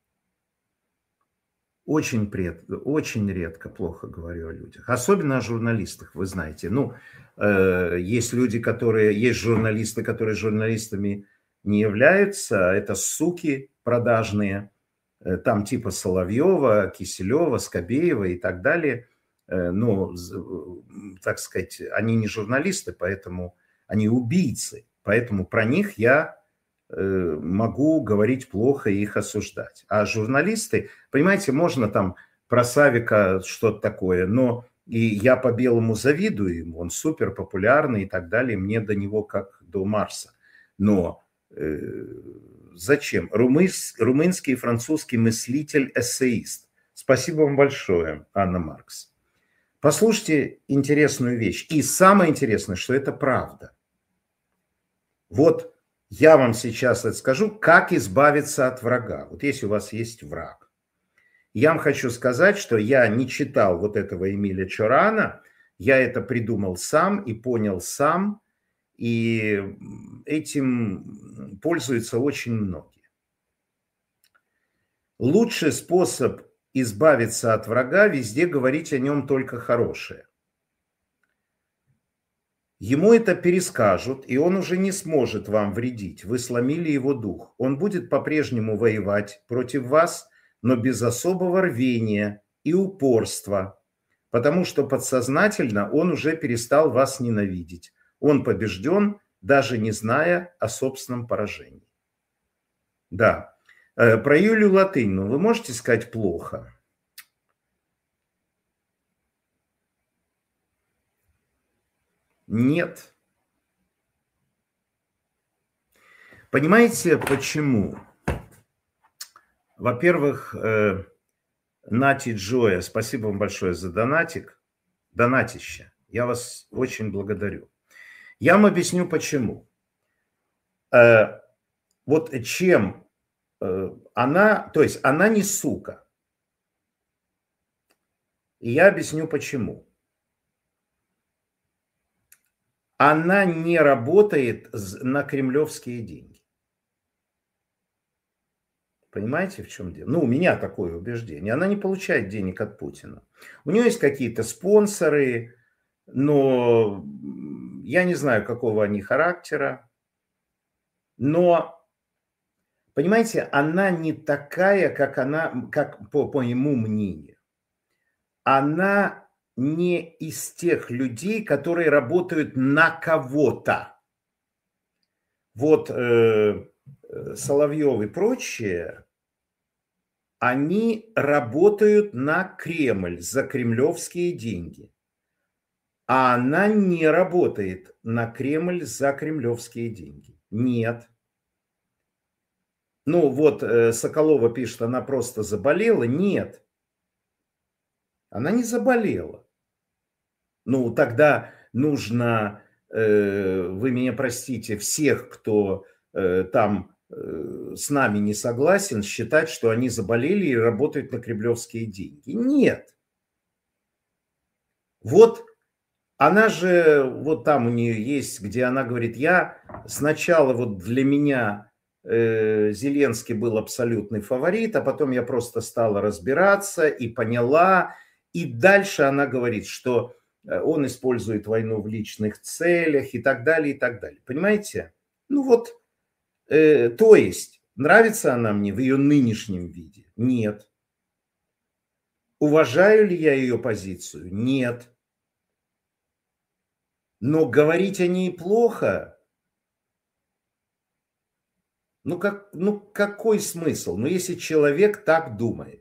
Очень, пред, очень редко плохо говорю о людях. Особенно о журналистах, вы знаете. Ну, есть люди, которые... Есть журналисты, которые журналистами не являются. Это суки продажные. Там типа Соловьева, Киселева, Скобеева и так далее. Но, так сказать, они не журналисты, поэтому они убийцы. Поэтому про них я могу говорить плохо и их осуждать. А журналисты, понимаете, можно там про Савика что-то такое, но и я по-белому завидую ему, он супер популярный и так далее, мне до него как до Марса. Но э, зачем? Румыс, румынский и французский мыслитель-эссеист. Спасибо вам большое, Анна Маркс. Послушайте интересную вещь. И самое интересное, что это правда. Вот я вам сейчас расскажу, как избавиться от врага. Вот если у вас есть враг. Я вам хочу сказать, что я не читал вот этого Эмиля Чорана. Я это придумал сам и понял сам. И этим пользуются очень многие. Лучший способ избавиться от врага — везде говорить о нем только хорошее. Ему это перескажут, и он уже не сможет вам вредить. Вы сломили его дух. Он будет по-прежнему воевать против вас, но без особого рвения и упорства, потому что подсознательно он уже перестал вас ненавидеть. Он побежден, даже не зная о собственном поражении. Да. Про Юлию Латынину вы можете сказать плохо? Нет. Понимаете, почему? Во-первых, э, Нати Джоя, спасибо вам большое за донатик, донатище. Я вас очень благодарю. Я вам объясню, почему. Э, вот чем э, она, то есть она не сука. И я объясню, почему. Она не работает на кремлевские деньги. Понимаете, в чем дело? Ну, у меня такое убеждение. Она не получает денег от Путина. У нее есть какие-то спонсоры, но я не знаю, какого они характера. Но, понимаете, она не такая, как она, как по, по моему мнению. Она не из тех людей, которые работают на кого-то. Вот э, Соловьев и прочие, они работают на Кремль за кремлевские деньги. А она не работает на Кремль за кремлевские деньги. Нет. Ну вот э, Соколова пишет, она просто заболела. Нет. Она не заболела. Ну, тогда нужно, э, вы меня простите, всех, кто э, там э, с нами не согласен, считать, что они заболели и работают на кремлевские деньги. Нет. Вот она же, вот там у нее есть, где она говорит, я сначала вот для меня э, Зеленский был абсолютный фаворит, а потом я просто стала разбираться и поняла. И дальше она говорит, что он использует войну в личных целях и так далее, и так далее. Понимаете? Ну вот, Э, то есть, нравится она мне в ее нынешнем виде? Нет. Уважаю ли я ее позицию? Нет. Но говорить о ней плохо, ну, как, ну какой смысл? Ну, если человек так думает.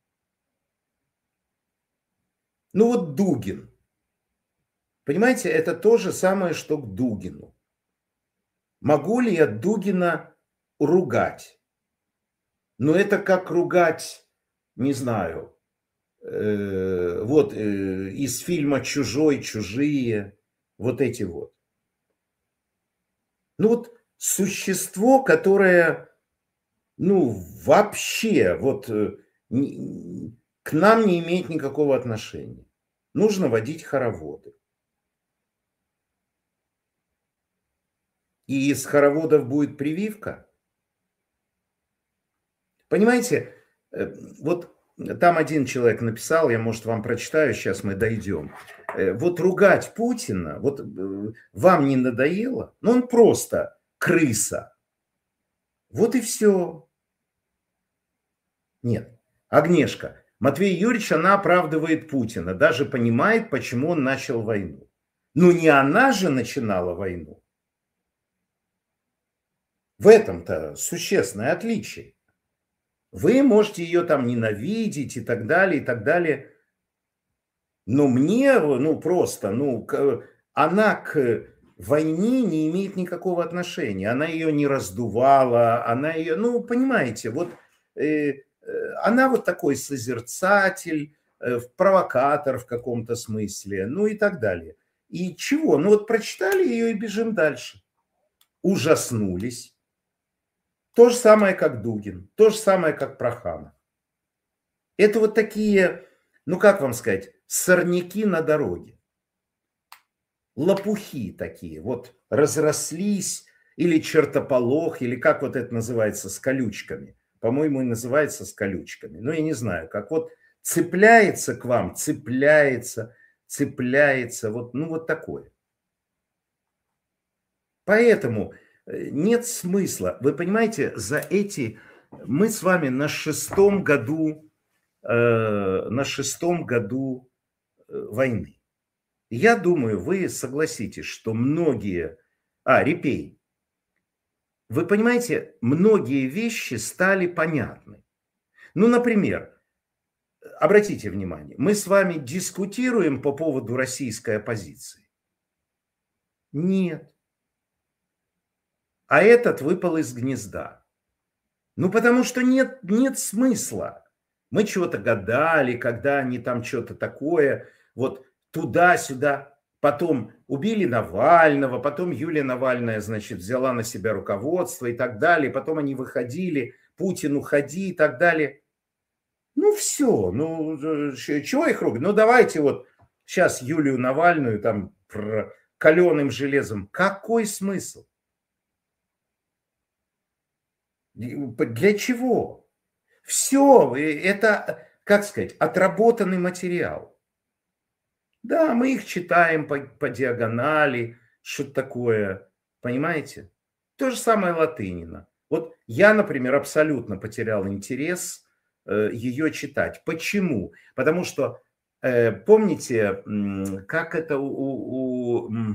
Ну, вот Дугин. Понимаете, это то же самое, что к Дугину. Могу ли я Дугина ругать? Но это как ругать, не знаю, э, вот э, из фильма «Чужой», «Чужие», вот эти вот. Ну вот существо, которое, ну вообще, вот э, не, к нам не имеет никакого отношения. Нужно водить хороводы. И из хороводов будет прививка. Понимаете, э, вот там один человек написал, я, может, вам прочитаю, сейчас мы дойдем. Э, Вот ругать Путина, вот э, вам не надоело? Ну, он просто крыса. Вот и все. Нет. Агнешка. Матвей Юрьевич, она оправдывает Путина, даже понимает, почему он начал войну. Но не она же начинала войну. В этом-то существенное отличие. Вы можете ее там ненавидеть и так далее, и так далее. Но мне, ну просто, ну, к, она к войне не имеет никакого отношения. Она ее не раздувала, она ее, ну, понимаете, вот э, э, она вот такой созерцатель, э, провокатор в каком-то смысле, ну и так далее. И чего? Ну вот прочитали ее и бежим дальше. Ужаснулись. То же самое, как Дугин, то же самое, как Проханов. Это вот такие, ну как вам сказать, сорняки на дороге. Лопухи такие, вот разрослись, или чертополох, или как вот это называется, с колючками. По-моему, и называется с колючками. Ну, я не знаю, как вот цепляется к вам, цепляется, цепляется, вот, ну, вот такое. Поэтому нет смысла. Вы понимаете, за эти... Мы с вами на шестом году, э, на шестом году войны. Я думаю, вы согласитесь, что многие... А, Репей. Вы понимаете, многие вещи стали понятны. Ну, например, обратите внимание, мы с вами дискутируем по поводу российской оппозиции? Нет. А этот выпал из гнезда. Ну, потому что нет, нет смысла. Мы чего-то гадали, когда они там что-то такое, вот туда-сюда. Потом убили Навального, потом Юлия Навальная, значит, взяла на себя руководство и так далее. Потом они выходили, Путин уходи и так далее. Ну, все, ну, чего их ругать? Ну, давайте вот сейчас Юлию Навальную там каленым железом. Какой смысл? Для чего? Все, это, как сказать, отработанный материал. Да, мы их читаем по, по диагонали, что-то такое, понимаете? То же самое Латынина. Вот я, например, абсолютно потерял интерес э, ее читать. Почему? Потому что, э, помните, как это у, у, у,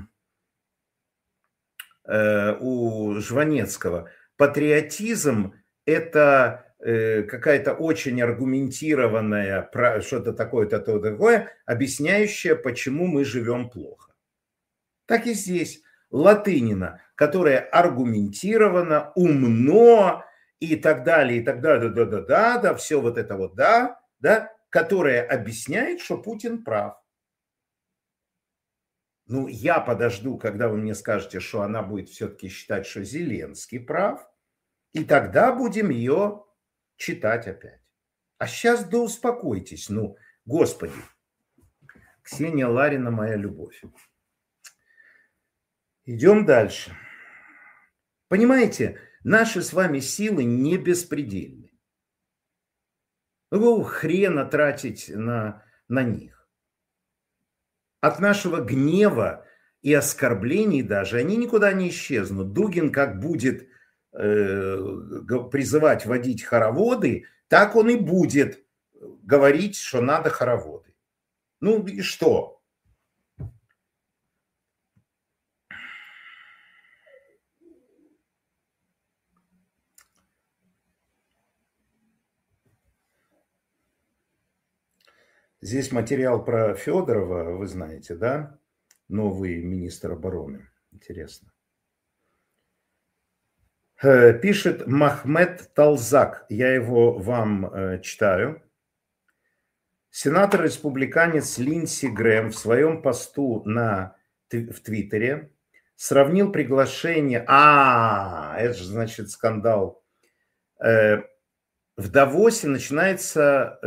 э, у Жванецкого? Патриотизм – это какая-то очень аргументированная, что-то такое-то, то такое, объясняющее, почему мы живем плохо. Так и здесь. Латынина, которая аргументирована, умно и так далее, и так далее, да, да, да, да, все вот это вот, да, да, которая объясняет, что Путин прав. Ну, я подожду, когда вы мне скажете, что она будет все-таки считать, что Зеленский прав, и тогда будем ее читать опять. А сейчас да успокойтесь, ну, Господи. Ксения Ларина, моя любовь. Идем дальше. Понимаете, наши с вами силы не беспредельны. Какого хрена тратить на, на них? От нашего гнева и оскорблений даже они никуда не исчезнут. Дугин как будет призывать водить хороводы, так он и будет говорить, что надо хороводы. Ну и что? Здесь материал про Федорова, вы знаете, да? Новый министр обороны. Интересно. Пишет Махмед Талзак. Я его вам читаю. Сенатор-республиканец Линдси Грэм в своем посту на, в Твиттере сравнил приглашение... А, это же, значит, скандал. В Давосе начинается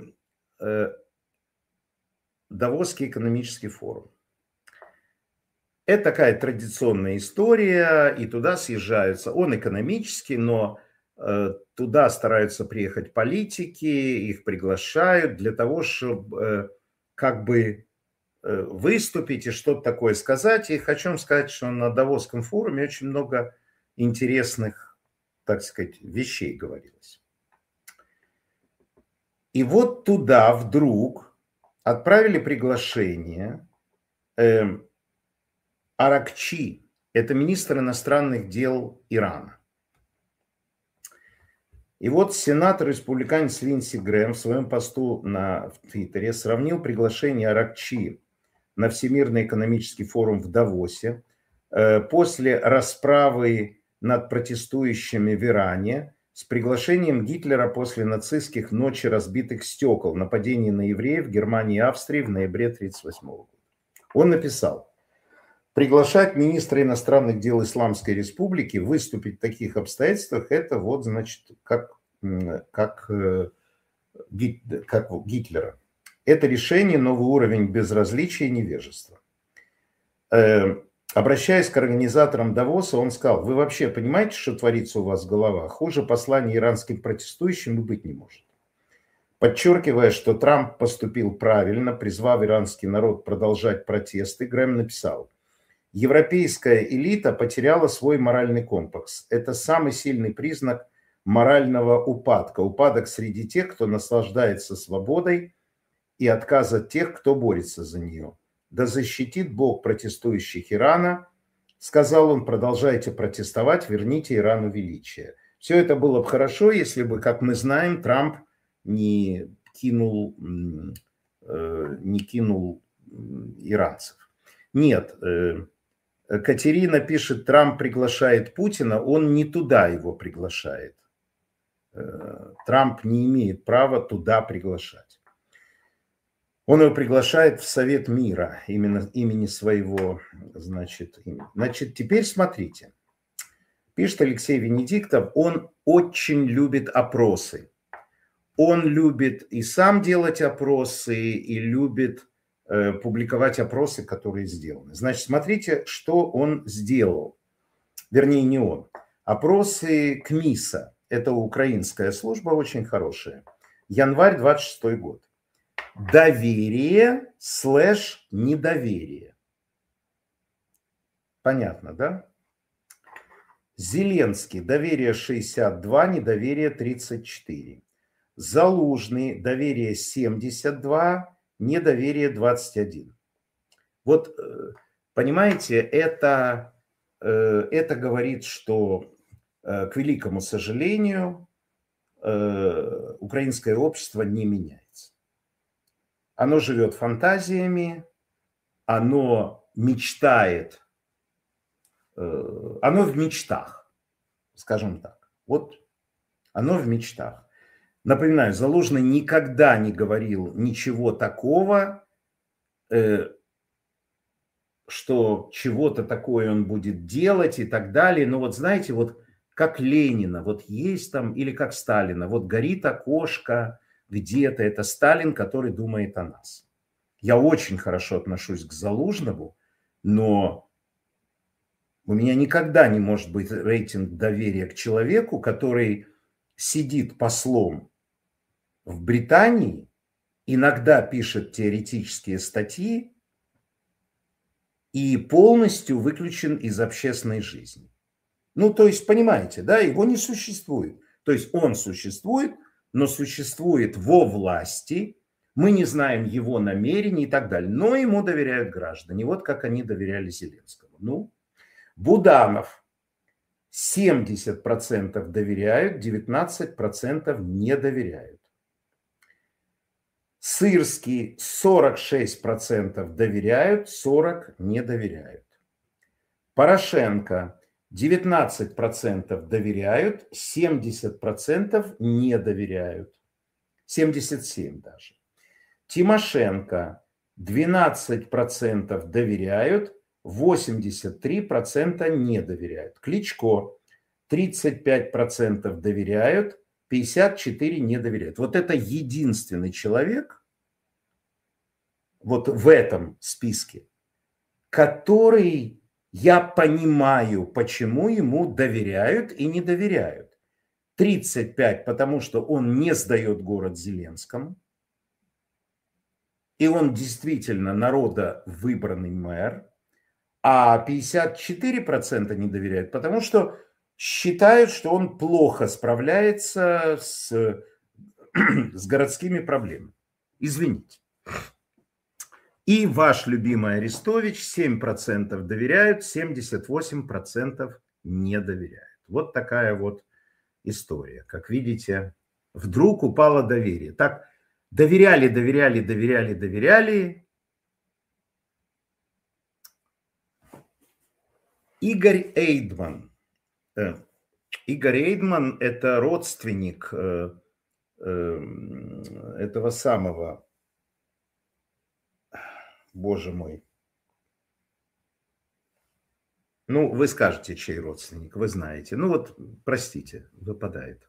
Давосский экономический форум. Это такая традиционная история, и туда съезжаются. Он экономический, но э, туда стараются приехать политики, их приглашают для того, чтобы э, как бы э, выступить и что-то такое сказать. И хочу вам сказать, что на Давосском форуме очень много интересных, так сказать, вещей говорилось. И вот туда вдруг отправили приглашение э, Аракчи, это министр иностранных дел Ирана. И вот сенатор-республиканец Линдси Грэм в своем посту на Твиттере сравнил приглашение Аракчи на Всемирный экономический форум в Давосе э, после расправы над протестующими в Иране с приглашением Гитлера после нацистских «Ночи разбитых стекол», нападений на евреев в Германии и Австрии в ноябре тысяча девятьсот тридцать восьмого года. Он написал: приглашать министра иностранных дел Исламской Республики выступить в таких обстоятельствах, это вот, значит, как, как, как Гитлера. Это решение, новый уровень безразличия и невежества. Обращаясь к организаторам Давоса, он сказал: вы вообще понимаете, что творится у вас в головах? Хуже послания иранским протестующим и быть не может. Подчеркивая, что Трамп поступил правильно, призвав иранский народ продолжать протесты, Грэм написал: европейская элита потеряла свой моральный компас. Это самый сильный признак морального упадка. Упадок среди тех, кто наслаждается свободой, и отказ от тех, кто борется за нее. Да защитит Бог протестующих Ирана, сказал он, продолжайте протестовать, верните Ирану величие. Все это было бы хорошо, если бы, как мы знаем, Трамп не кинул, не кинул иранцев. Нет, Катерина пишет, Трамп приглашает Путина, он не туда его приглашает. Трамп не имеет права туда приглашать. Он его приглашает в Совет мира, именно имени своего, значит, имени. Значит, теперь смотрите. Пишет Алексей Венедиктов, он очень любит опросы. Он любит и сам делать опросы, и любит э, публиковать опросы, которые сделаны. Значит, смотрите, что он сделал. Вернее, не он. Опросы КМИСа. Это украинская служба, очень хорошая. Январь двадцать шестой год. Доверие слэш недоверие. Понятно, да? Зеленский, доверие шестьдесят два, недоверие тридцать четыре. Залужный, доверие семьдесят два, недоверие двадцать один. Вот, понимаете, это, это говорит, что, к великому сожалению, украинское общество не меняется. Оно живет фантазиями, оно мечтает, оно в мечтах, скажем так. Вот оно в мечтах. Напоминаю, Залужный никогда не говорил ничего такого, что чего-то такое он будет делать и так далее. Но вот знаете, вот как Ленина, вот есть там, или как Сталина, вот горит окошко где-то, это Сталин, который думает о нас. Я очень хорошо отношусь к Залужному, но у меня никогда не может быть рейтинг доверия к человеку, который сидит послом в Британии, иногда пишет теоретические статьи и полностью выключен из общественной жизни. Ну, то есть, понимаете, да, его не существует. То есть он существует, но существует во власти, мы не знаем его намерений и так далее, но ему доверяют граждане. Вот как они доверяли Зеленскому. Ну, Буданов семьдесят процентов доверяют, девятнадцать процентов не доверяют. Сырский сорок шесть процентов доверяют, сорок процентов не доверяют. Порошенко девятнадцать процентов доверяют, семьдесят процентов не доверяют. семьдесят семь процентов даже. Тимошенко двенадцать процентов доверяют, восемьдесят три процента не доверяют. Кличко тридцать пять процентов доверяют, пятьдесят четыре процента не доверяют. Вот это единственный человек вот в этом списке, который, я понимаю, почему ему доверяют и не доверяют. тридцать пять, потому что он не сдает город Зеленскому. И он действительно народа выбранный мэр. А пятьдесят четыре процента не доверяют, потому что считают, что он плохо справляется с, с городскими проблемами. Извините. И ваш любимый Арестович семь процентов доверяют, семьдесят восемь процентов не доверяют. Вот такая вот история. Как видите, вдруг упало доверие. Так, доверяли, доверяли, доверяли, доверяли. Игорь Эйдман. Игорь Эйдман – это родственник этого самого, боже мой. Ну, вы скажете, чей родственник, вы знаете. Ну вот, простите, выпадает.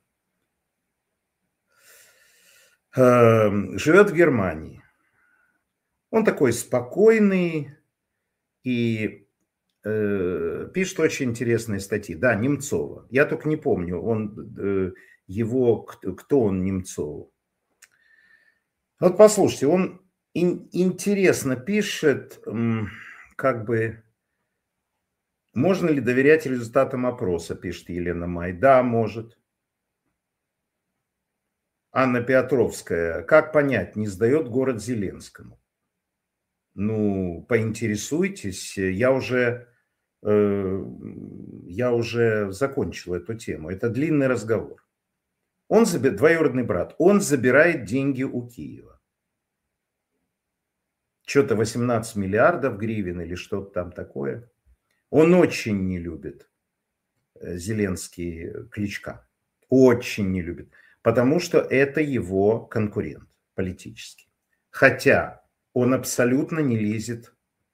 Живет в Германии. Он такой спокойный и э, пишет очень интересные статьи. Да, Немцова. Я только не помню, он, э, его, кто он Немцову. Вот послушайте, он ин, интересно пишет, как бы, можно ли доверять результатам опроса, пишет Елена Май. Да, может. Анна Петровская. Как понять, не сдает город Зеленскому? Ну, поинтересуйтесь. Я уже, э, я уже закончил эту тему. Это длинный разговор. Он забирает, двоюродный брат, он забирает деньги у Киева. Что-то восемнадцать миллиардов гривен или что-то там такое. Он очень не любит Зеленский Кличка. Очень не любит. Потому что это его конкурент политический. Хотя он абсолютно не лезет.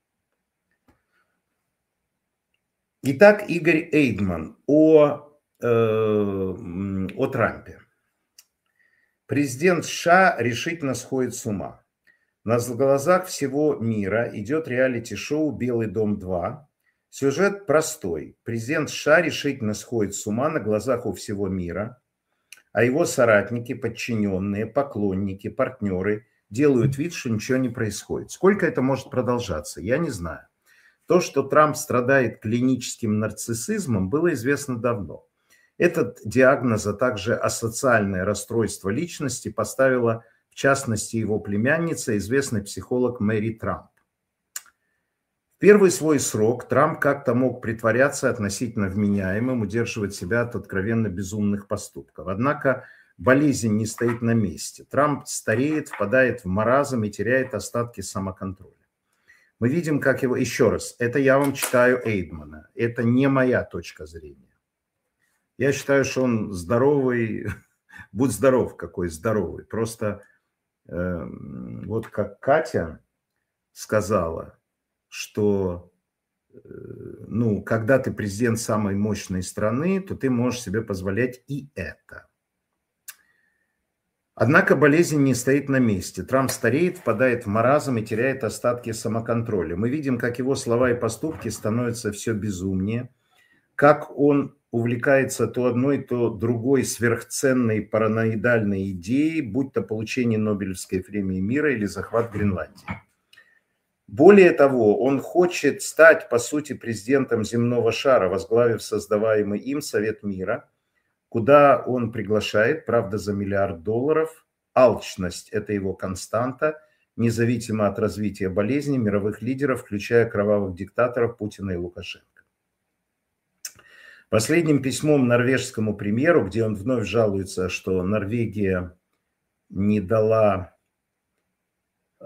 Итак, Игорь Эйдман о, э, о Трампе. Президент США решительно сходит с ума. На глазах всего мира идет реалити-шоу «Белый дом два». Сюжет простой. Президент США решительно сходит с ума на глазах у всего мира, а его соратники, подчиненные, поклонники, партнеры делают вид, что ничего не происходит. Сколько это может продолжаться, я не знаю. То, что Трамп страдает клиническим нарциссизмом, было известно давно. Этот диагноз, а также асоциальное расстройство личности поставила, в частности, его племянница, известный психолог Мэри Трамп. В первый свой срок Трамп как-то мог притворяться относительно вменяемым, удерживать себя от откровенно безумных поступков. Однако болезнь не стоит на месте. Трамп стареет, впадает в маразм и теряет остатки самоконтроля. Мы видим, как его... Еще раз, это я вам читаю Эйдмана. Это не моя точка зрения. Я считаю, что он здоровый. Будь здоров, какой здоровый. Просто э, вот как Катя сказала, что э, ну, когда ты президент самой мощной страны, то ты можешь себе позволять и это. Однако болезнь не стоит на месте. Трамп стареет, впадает в маразм и теряет остатки самоконтроля. Мы видим, как его слова и поступки становятся все безумнее, как он увлекается то одной, то другой сверхценной параноидальной идеей, будь то получение Нобелевской премии мира или захват Гренландии. Более того, он хочет стать, по сути, президентом земного шара, возглавив создаваемый им Совет мира, куда он приглашает, правда, за миллиард долларов. Алчность – это его константа, независимо от развития болезней, мировых лидеров, включая кровавых диктаторов Путина и Лукашенко. Последним письмом норвежскому премьеру, где он вновь жалуется, что Норвегия не дала э,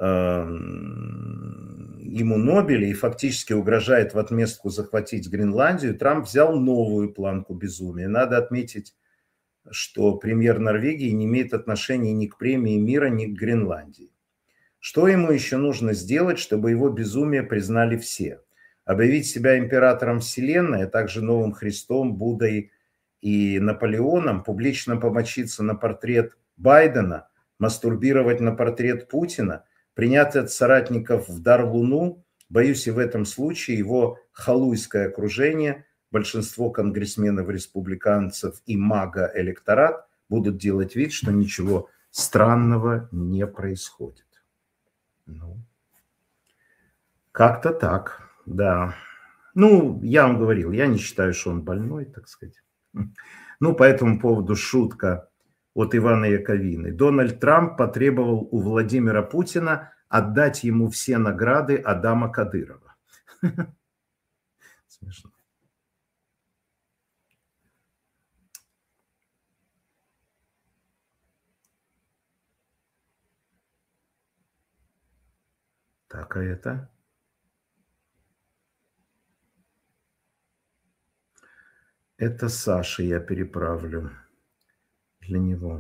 ему Нобеля и фактически угрожает в отместку захватить Гренландию, Трамп взял новую планку безумия. Надо отметить, что премьер Норвегии не имеет отношения ни к премии мира, ни к Гренландии. Что ему еще нужно сделать, чтобы его безумие признали все? Объявить себя императором Вселенной, а также новым Христом, Буддой и Наполеоном, публично помочиться на портрет Байдена, мастурбировать на портрет Путина, принять от соратников в дар Луну. Боюсь, и в этом случае его халуйское окружение, большинство конгрессменов-республиканцев и мага-электорат будут делать вид, что ничего странного не происходит. Ну, как-то так. Да. Ну, я вам говорил, я не считаю, что он больной, так сказать. Ну, по этому поводу шутка от Ивана Яковины. Дональд Трамп потребовал у Владимира Путина отдать ему все награды Адама Кадырова. Смешно. Так, а это... Это Саша, я переправлю для него.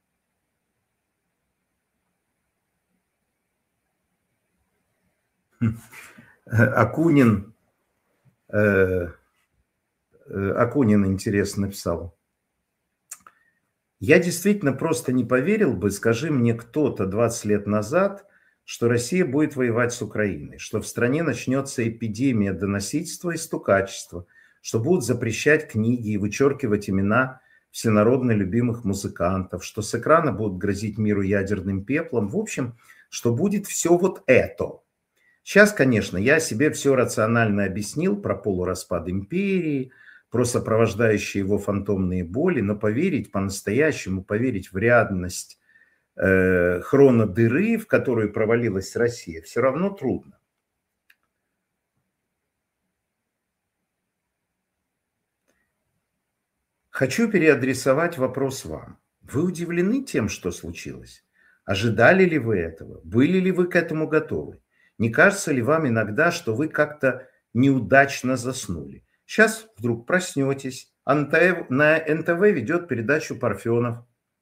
Акунин, э, Акунин интересно написал. Я действительно просто не поверил бы, скажи мне кто-то двадцать лет назад, что Россия будет воевать с Украиной, что в стране начнется эпидемия доносительства и стукачества, что будут запрещать книги и вычеркивать имена всенародно любимых музыкантов, что с экрана будут грозить миру ядерным пеплом. В общем, что будет все вот это. Сейчас, конечно, я себе все рационально объяснил про полураспад империи, про сопровождающие его фантомные боли, но поверить по-настоящему, поверить в реальность э, хронодыры, в которую провалилась Россия, все равно трудно. Хочу переадресовать вопрос вам. Вы удивлены тем, что случилось? Ожидали ли вы этого? Были ли вы к этому готовы? Не кажется ли вам иногда, что вы как-то неудачно заснули? Сейчас вдруг проснетесь, а на эн тэ вэ ведет передачу Парфенов.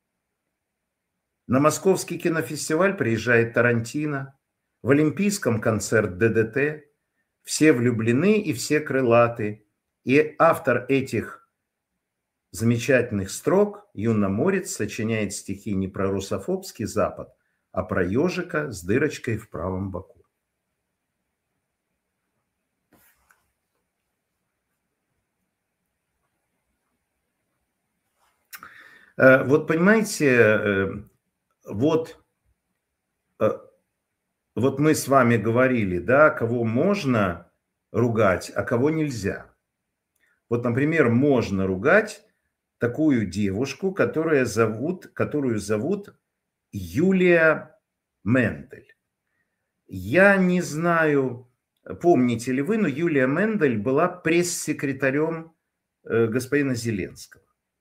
На Московский кинофестиваль приезжает Тарантино. В Олимпийском концерт дэ дэ тэ. Все влюблены и все крылаты. И автор этих замечательных строк, Юна Морец, сочиняет стихи не про русофобский Запад, а про ежика с дырочкой в правом боку. Вот понимаете, вот, вот мы с вами говорили, да, кого можно ругать, а кого нельзя. Вот, например, можно ругать такую девушку, которая зовут, которую зовут Юлия Мендель. Я не знаю, помните ли вы, но Юлия Мендель была пресс-секретарем господина Зеленского.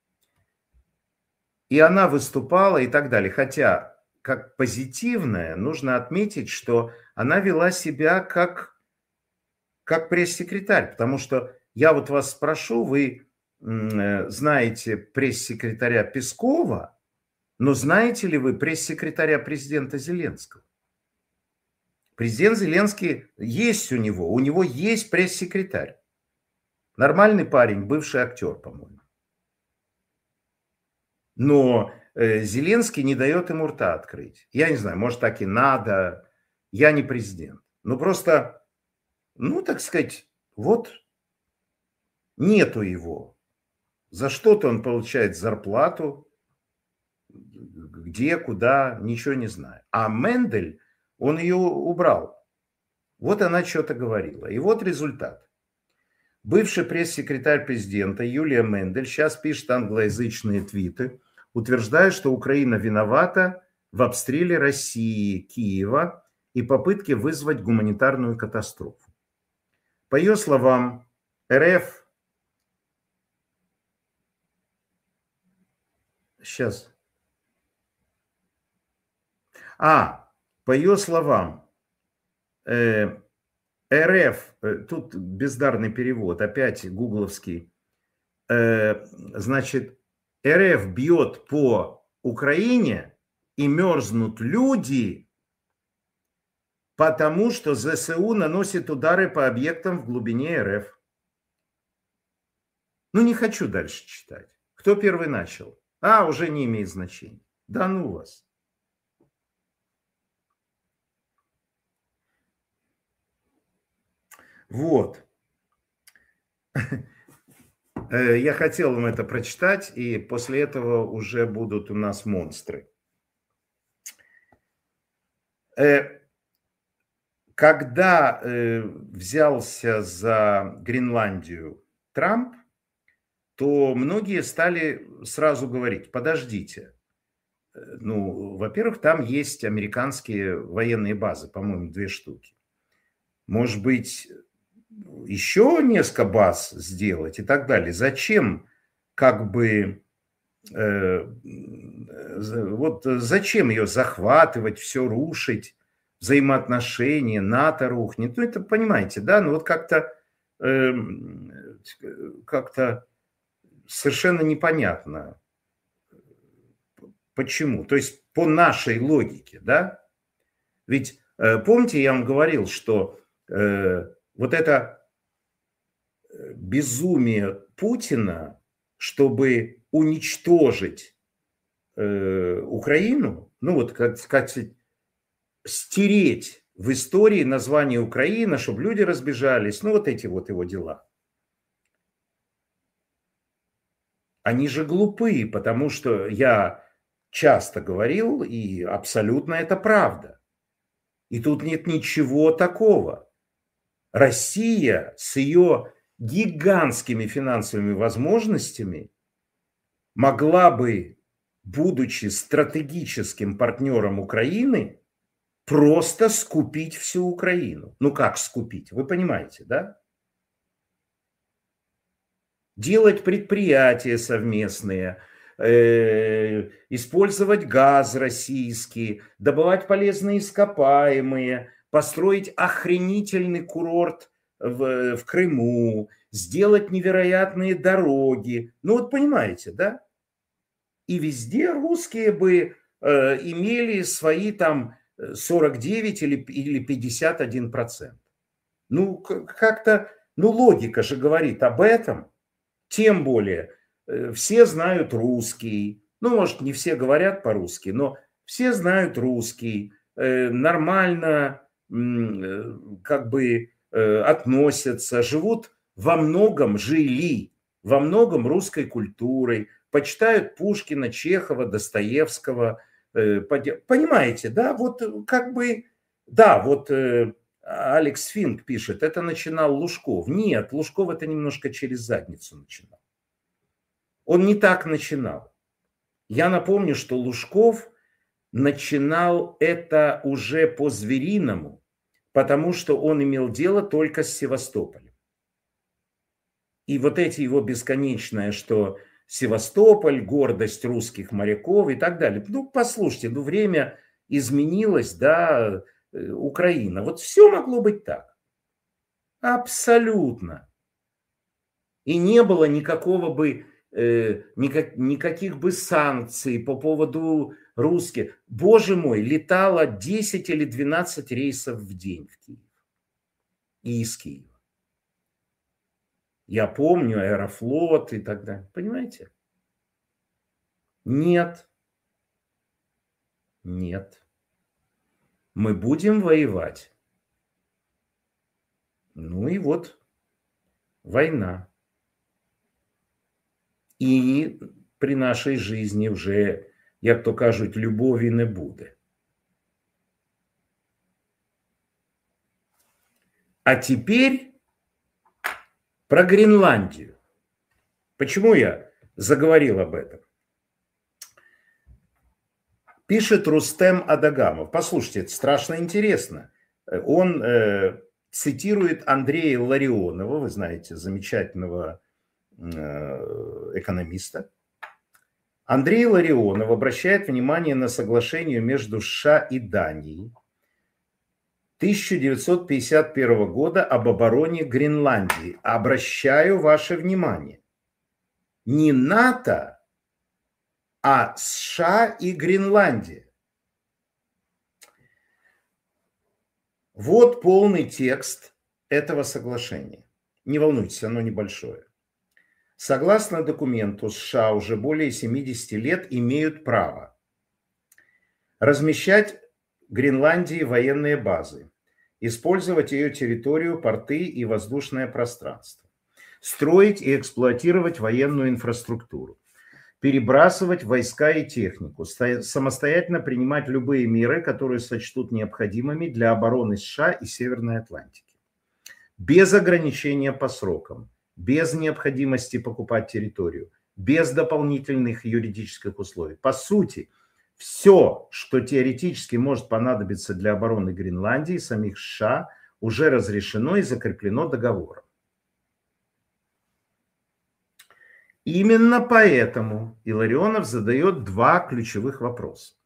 И она выступала и так далее. Хотя, как позитивное, нужно отметить, что она вела себя как, как пресс-секретарь. Потому что я вот вас спрошу, вы знаете пресс-секретаря Пескова, но знаете ли вы пресс-секретаря президента Зеленского? Президент Зеленский есть у него, у него есть пресс-секретарь. Нормальный парень, бывший актер, по-моему. Но э, Зеленский не дает ему рта открыть. Я не знаю, может так и надо, я не президент. Но просто, ну так сказать, вот нету его. За что-то он получает зарплату, где, куда, ничего не знаю. А Мендель, он ее убрал. Вот она что-то говорила. И вот результат. Бывший пресс-секретарь президента Юлия Мендель сейчас пишет англоязычные твиты, утверждая, что Украина виновата в обстреле России, Киева и попытке вызвать гуманитарную катастрофу. По ее словам, РФ... Сейчас. А, по ее словам, э, РФ, э, тут бездарный перевод, опять гугловский, э, значит, РФ бьет по Украине и мерзнут люди, потому что ЗСУ наносит удары по объектам в глубине РФ. Ну, не хочу дальше читать. Кто первый начал? А, уже не имеет значения. Да ну вас. Вот. Я хотел вам это прочитать, и после этого уже будут у нас монстры. Когда взялся за Гренландию Трамп, то многие стали сразу говорить: подождите, ну, во-первых, там есть американские военные базы, по-моему, две штуки. Может быть, еще несколько баз сделать и так далее. Зачем, как бы, э, вот зачем ее захватывать, все рушить, взаимоотношения, НАТО рухнет? Ну, это понимаете, да? Ну, вот как-то э, как-то совершенно непонятно, почему. То есть по нашей логике, да? Ведь э, помните, я вам говорил, что э, вот это безумие Путина, чтобы уничтожить э, Украину, ну вот, как сказать, стереть в истории название Украина, чтобы люди разбежались, ну вот эти вот его дела. Они же глупые, потому что я часто говорил, и абсолютно это правда. И тут нет ничего такого. Россия с ее гигантскими финансовыми возможностями могла бы, будучи стратегическим партнером Украины, просто скупить всю Украину. Ну как скупить? Вы понимаете, да? Делать предприятия совместные, э, использовать газ российский, добывать полезные ископаемые, построить охренительный курорт в, в Крыму, сделать невероятные дороги. Ну вот понимаете, да? И везде русские бы э, имели свои там сорок девять или, или пятьдесят один процент. Ну как-то, ну логика же говорит об этом. Тем более, все знают русский, ну, может, не все говорят по-русски, но все знают русский, нормально как бы относятся, живут во многом, жили во многом русской культурой, почитают Пушкина, Чехова, Достоевского, понимаете, да, вот как бы, да, вот Алекс Финк пишет, это начинал Лужков. Нет, Лужков это немножко через задницу начинал. Он не так начинал. Я напомню, что Лужков начинал это уже по-звериному, потому что он имел дело только с Севастополем. И вот эти его бесконечное, что Севастополь, гордость русских моряков и так далее. Ну, послушайте, ну, время изменилось, да, Украина. Вот все могло быть так. Абсолютно. И не было никакого бы, э, никак, никаких бы санкций по поводу русских. Боже мой, летало десять или двенадцать рейсов в день в Киев. И из Киева. Я помню Аэрофлот и так далее. Понимаете? Нет. Нет. Мы будем воевать. Ну и вот война. І при нашій житті вже, як то кажуть, любові не буде. А теперь про Гренландию. Почему я заговорил об этом? Пишет Рустем Адагамов. Послушайте, это страшно интересно. Он э, цитирует Андрея Ларионова, вы знаете, замечательного э, экономиста. Андрей Ларионов обращает внимание на соглашение между США и Данией тысяча девятьсот пятьдесят первого года об обороне Гренландии. Обращаю ваше внимание. Не НАТО, а США и Гренландия. Вот полный текст этого соглашения. Не волнуйтесь, оно небольшое. Согласно документу, США уже более семидесяти лет имеют право размещать в Гренландии военные базы, использовать ее территорию, порты и воздушное пространство, строить и эксплуатировать военную инфраструктуру, перебрасывать войска и технику, самостоятельно принимать любые меры, которые сочтут необходимыми для обороны США и Северной Атлантики, без ограничения по срокам, без необходимости покупать территорию, без дополнительных юридических условий. По сути, все, что теоретически может понадобиться для обороны Гренландии, самих США, уже разрешено и закреплено договором. Именно поэтому Илларионов задает два ключевых вопроса.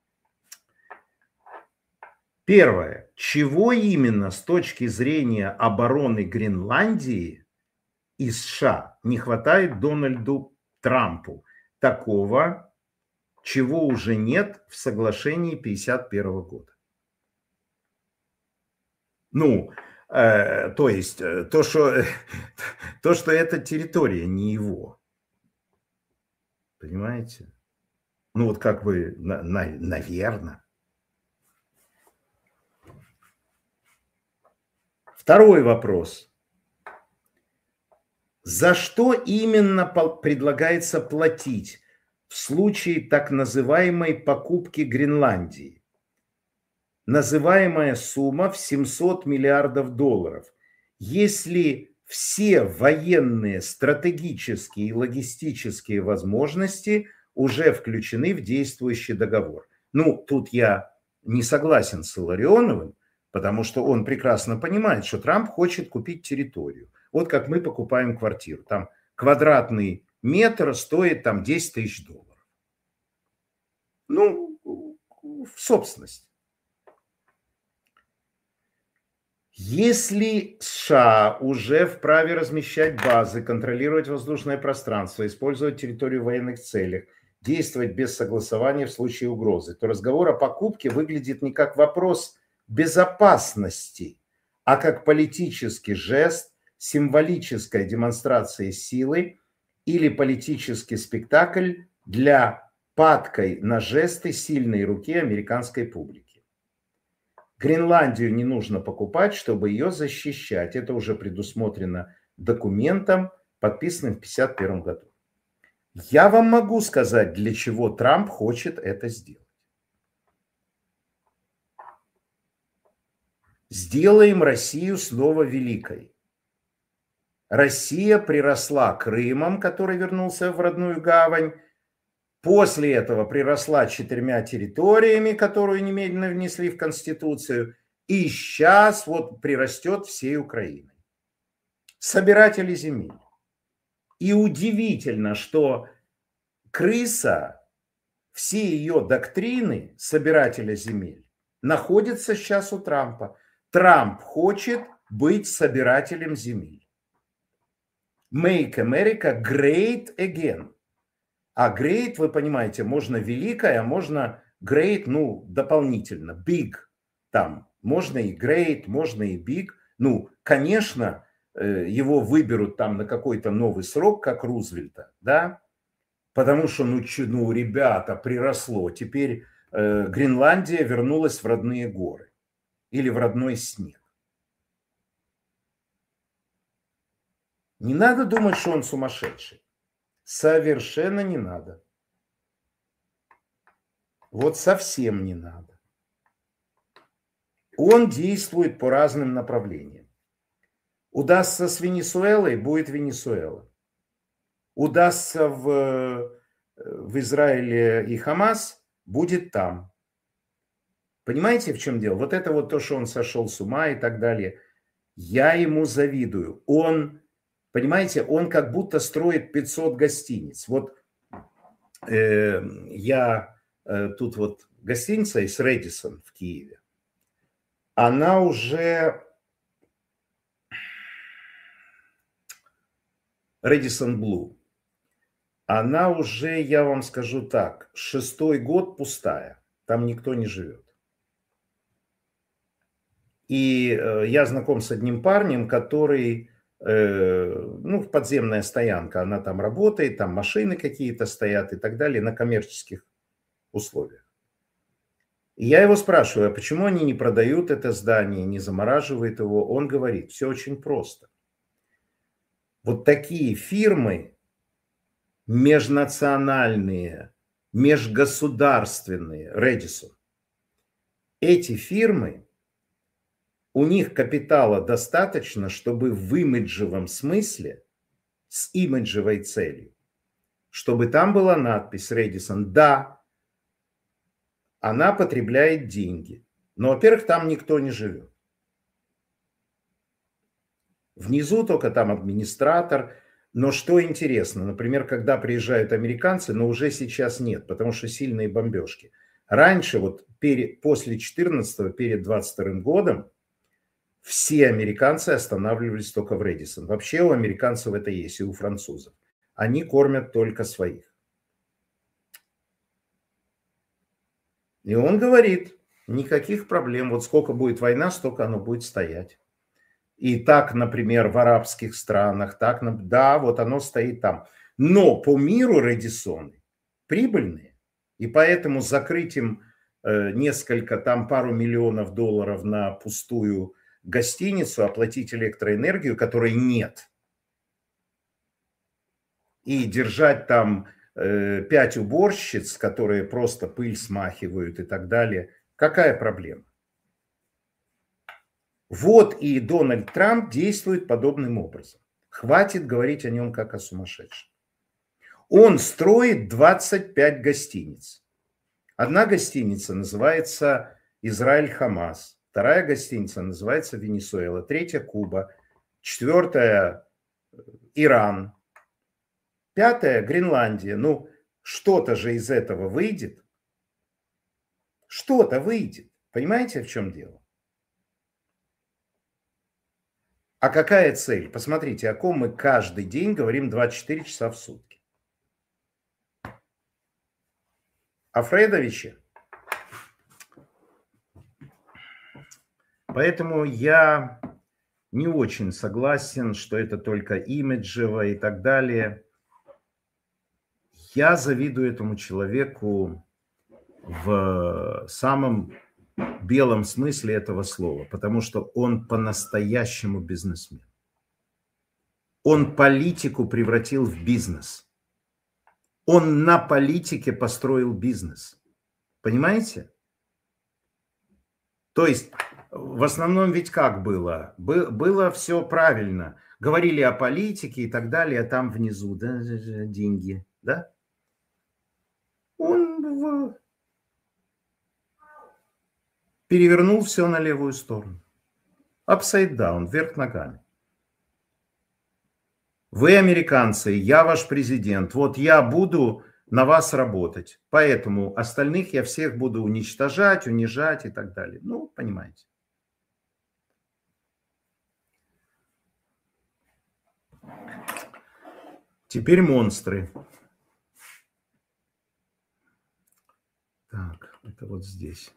Первое. Чего именно с точки зрения обороны Гренландии и США не хватает Дональду Трампу? Такого, чего уже нет в соглашении пятьдесят первого года. Ну, э, то есть, то что, то, что эта территория не его. Понимаете? Ну вот как бы, на, на, наверное. Второй вопрос. За что именно предлагается платить в случае так называемой покупки Гренландии? Называемая сумма в семьсот миллиардов долларов. Если все военные, стратегические и логистические возможности уже включены в действующий договор. Ну, тут я не согласен с Илларионовым, потому что он прекрасно понимает, что Трамп хочет купить территорию. Вот как мы покупаем квартиру. Там квадратный метр стоит там десять тысяч долларов. Ну, в собственность. Если США уже вправе размещать базы, контролировать воздушное пространство, использовать территорию в военных целях, действовать без согласования в случае угрозы, то разговор о покупке выглядит не как вопрос безопасности, а как политический жест, символическая демонстрация силы или политический спектакль для падкой на жесты сильной руки американской публики. Гренландию не нужно покупать, чтобы ее защищать. Это уже предусмотрено документом, подписанным в тысяча девятьсот пятьдесят первом году. Я вам могу сказать, для чего Трамп хочет это сделать. Сделаем Россию снова великой. Россия приросла Крымом, который вернулся в родную гавань. После этого приросла четырьмя территориями, которые немедленно внесли в Конституцию. И сейчас вот прирастет всей Украиной. Собиратели земель. И удивительно, что крыса, все ее доктрины собирателя земель находятся сейчас у Трампа. Трамп хочет быть собирателем земель. Make America great again. А great, вы понимаете, можно великая, а можно great, ну, дополнительно, big. Там можно и great, можно и big. Ну, конечно, его выберут там на какой-то новый срок, как Рузвельта, да? Потому что, ну, ну ребята, приросло. Теперь э, Гренландия вернулась в родные горы или в родной снег. Не надо думать, что он сумасшедший. Совершенно не надо. Вот совсем не надо. Он действует по разным направлениям. Удастся с Венесуэлой, будет Венесуэла. Удастся в, в Израиле и Хамас, будет там. Понимаете, в чем дело? Вот это вот то, что он сошел с ума и так далее. Я ему завидую. Он, понимаете, он как будто строит пятьсот гостиниц. Вот э, я э, тут вот гостиница из Рэдисон в Киеве. Она уже... Рэдисон Блу. Она уже, я вам скажу так, шестой год пустая. Там никто не живет. И э, я знаком с одним парнем, который, э, ну, подземная стоянка, она там работает, там машины какие-то стоят и так далее, на коммерческих условиях. И я его спрашиваю, а почему они не продают это здание, не замораживают его? Он говорит, все очень просто. Вот такие фирмы, межнациональные, межгосударственные, Рэдисон, эти фирмы, у них капитала достаточно, чтобы в имиджевом смысле, с имиджевой целью, чтобы там была надпись Рэдисон, да, она потребляет деньги, но, во-первых, там никто не живет. Внизу только там администратор. Но что интересно, например, когда приезжают американцы, но уже сейчас нет, потому что сильные бомбежки. Раньше, вот перед, после четырнадцатого, перед двадцать вторым годом, все американцы останавливались только в Рэдисон. Вообще у американцев это есть, и у французов. Они кормят только своих. И он говорит, никаких проблем, вот сколько будет война, столько оно будет стоять. И так, например, в арабских странах, так, да, вот оно стоит там. Но по миру Рэдисоны прибыльные. И поэтому закрыть им э, несколько, там пару миллионов долларов на пустую гостиницу, оплатить электроэнергию, которой нет. И держать там э, пять уборщиц, которые просто пыль смахивают и так далее. Какая проблема? Вот и Дональд Трамп действует подобным образом. Хватит говорить о нем как о сумасшедшем. Он строит двадцать пять гостиниц. Одна гостиница называется Израиль-Хамас. Вторая гостиница называется Венесуэла. Третья Куба. Четвертая Иран. Пятая Гренландия. Ну, что-то же из этого выйдет. Что-то выйдет. Понимаете, в чем дело? А какая цель? Посмотрите, о ком мы каждый день говорим двадцать четыре часа в сутки. О Фредовиче. Поэтому я не очень согласен, что это только имиджево и так далее. Я завидую этому человеку в самом белом смысле этого слова, потому что он по-настоящему бизнесмен. Он политику превратил в бизнес. Он на политике построил бизнес. Понимаете? То есть, в основном ведь как было? Бы- было все правильно. Говорили о политике и так далее, а там внизу, да, деньги, да? Он в- перевернул все на левую сторону. Upside down, вверх ногами. Вы американцы, я ваш президент, вот я буду на вас работать, поэтому остальных я всех буду уничтожать, унижать и так далее. Ну, понимаете. Теперь монстры. Так, это вот здесь.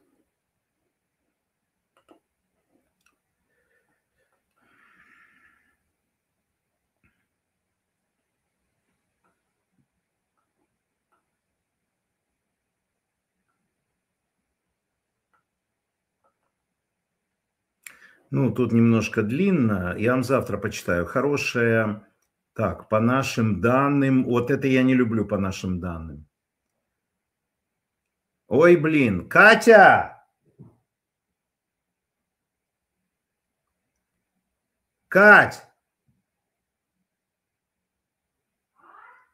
Ну, тут немножко длинно. Я вам завтра почитаю. Хорошая. Так, по нашим данным. Вот это я не люблю по нашим данным. Ой, блин. Катя! Кать!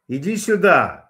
Иди сюда.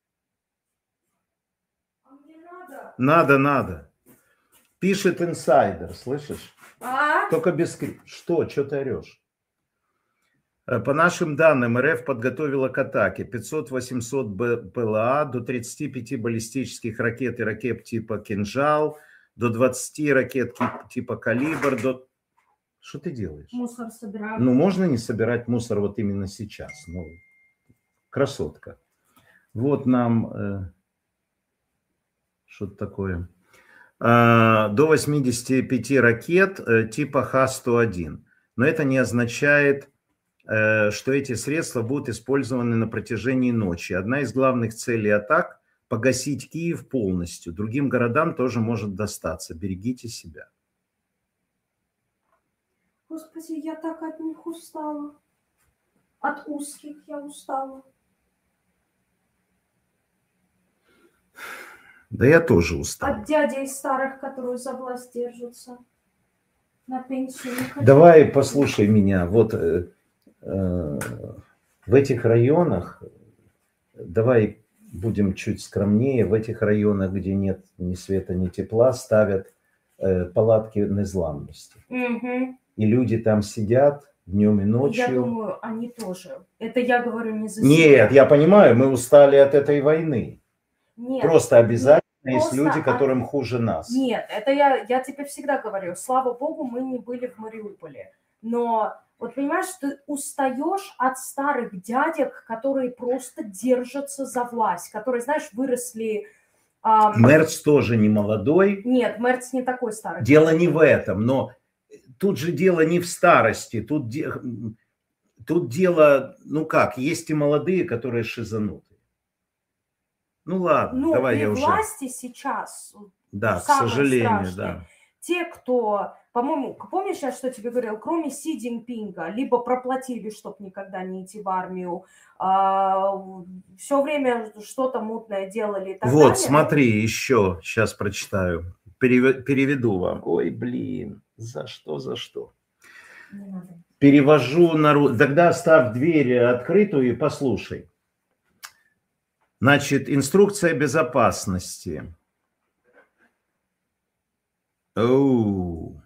А мне надо? Надо, надо. Пишет инсайдер, слышишь? А? Только без... Что? Что ты орешь? По нашим данным, эр эф подготовила к атаке пятьсот-восемьсот ПЛА, до тридцати пяти баллистических ракет и ракет типа «Кинжал», до двадцати ракет типа «Калибр». До... Что ты делаешь? Мусор собираю. Ну, можно не собирать мусор вот именно сейчас. Ну, красотка. Вот нам... Э, что-то такое. Э, до восьмидесяти пяти ракет э, типа Х сто один. Но это не означает... что эти средства будут использованы на протяжении ночи. Одна из главных целей атак – погасить Киев полностью. Другим городам тоже может достаться. Берегите себя. Господи, я так от них устала. От узких я устала. Да я тоже устал. От дядей старых, которые за власть держатся. На пенсию не хочу. Давай послушай меня. Вот... В этих районах, давай будем чуть скромнее, в этих районах, где нет ни света, ни тепла, ставят палатки незламности. Угу. И люди там сидят днем и ночью. Я думаю, они тоже. Это я говорю не за себя. Нет, я понимаю, мы устали от этой войны. Нет. Просто обязательно нет, есть просто люди, которым от... хуже нас. Нет, это я, я тебе всегда говорю. Слава богу, мы не были в Мариуполе. Но... Вот понимаешь, ты устаешь от старых дядек, которые просто держатся за власть, которые, знаешь, выросли... Эм... Мерц тоже не молодой. Нет, Мерц не такой старый. Дело не в этом, но тут же дело не в старости. Тут, де... тут дело, ну как, есть и молодые, которые шизанутые. Ну ладно, ну, давай я уже... уже... власти сейчас... Да, к сожалению, страшное. да. Те, кто, по-моему, помнишь, я что тебе говорил, кроме Си Цзиньпинга, либо проплатили, чтобы никогда не идти в армию, а, все время что-то мутное делали. И так вот, далее. Смотри, еще, сейчас прочитаю, переведу вам. Ой, блин, за что, за что? Не надо. Перевожу на русский. Тогда оставь дверь открытую и послушай. Значит, инструкция безопасности. Оу.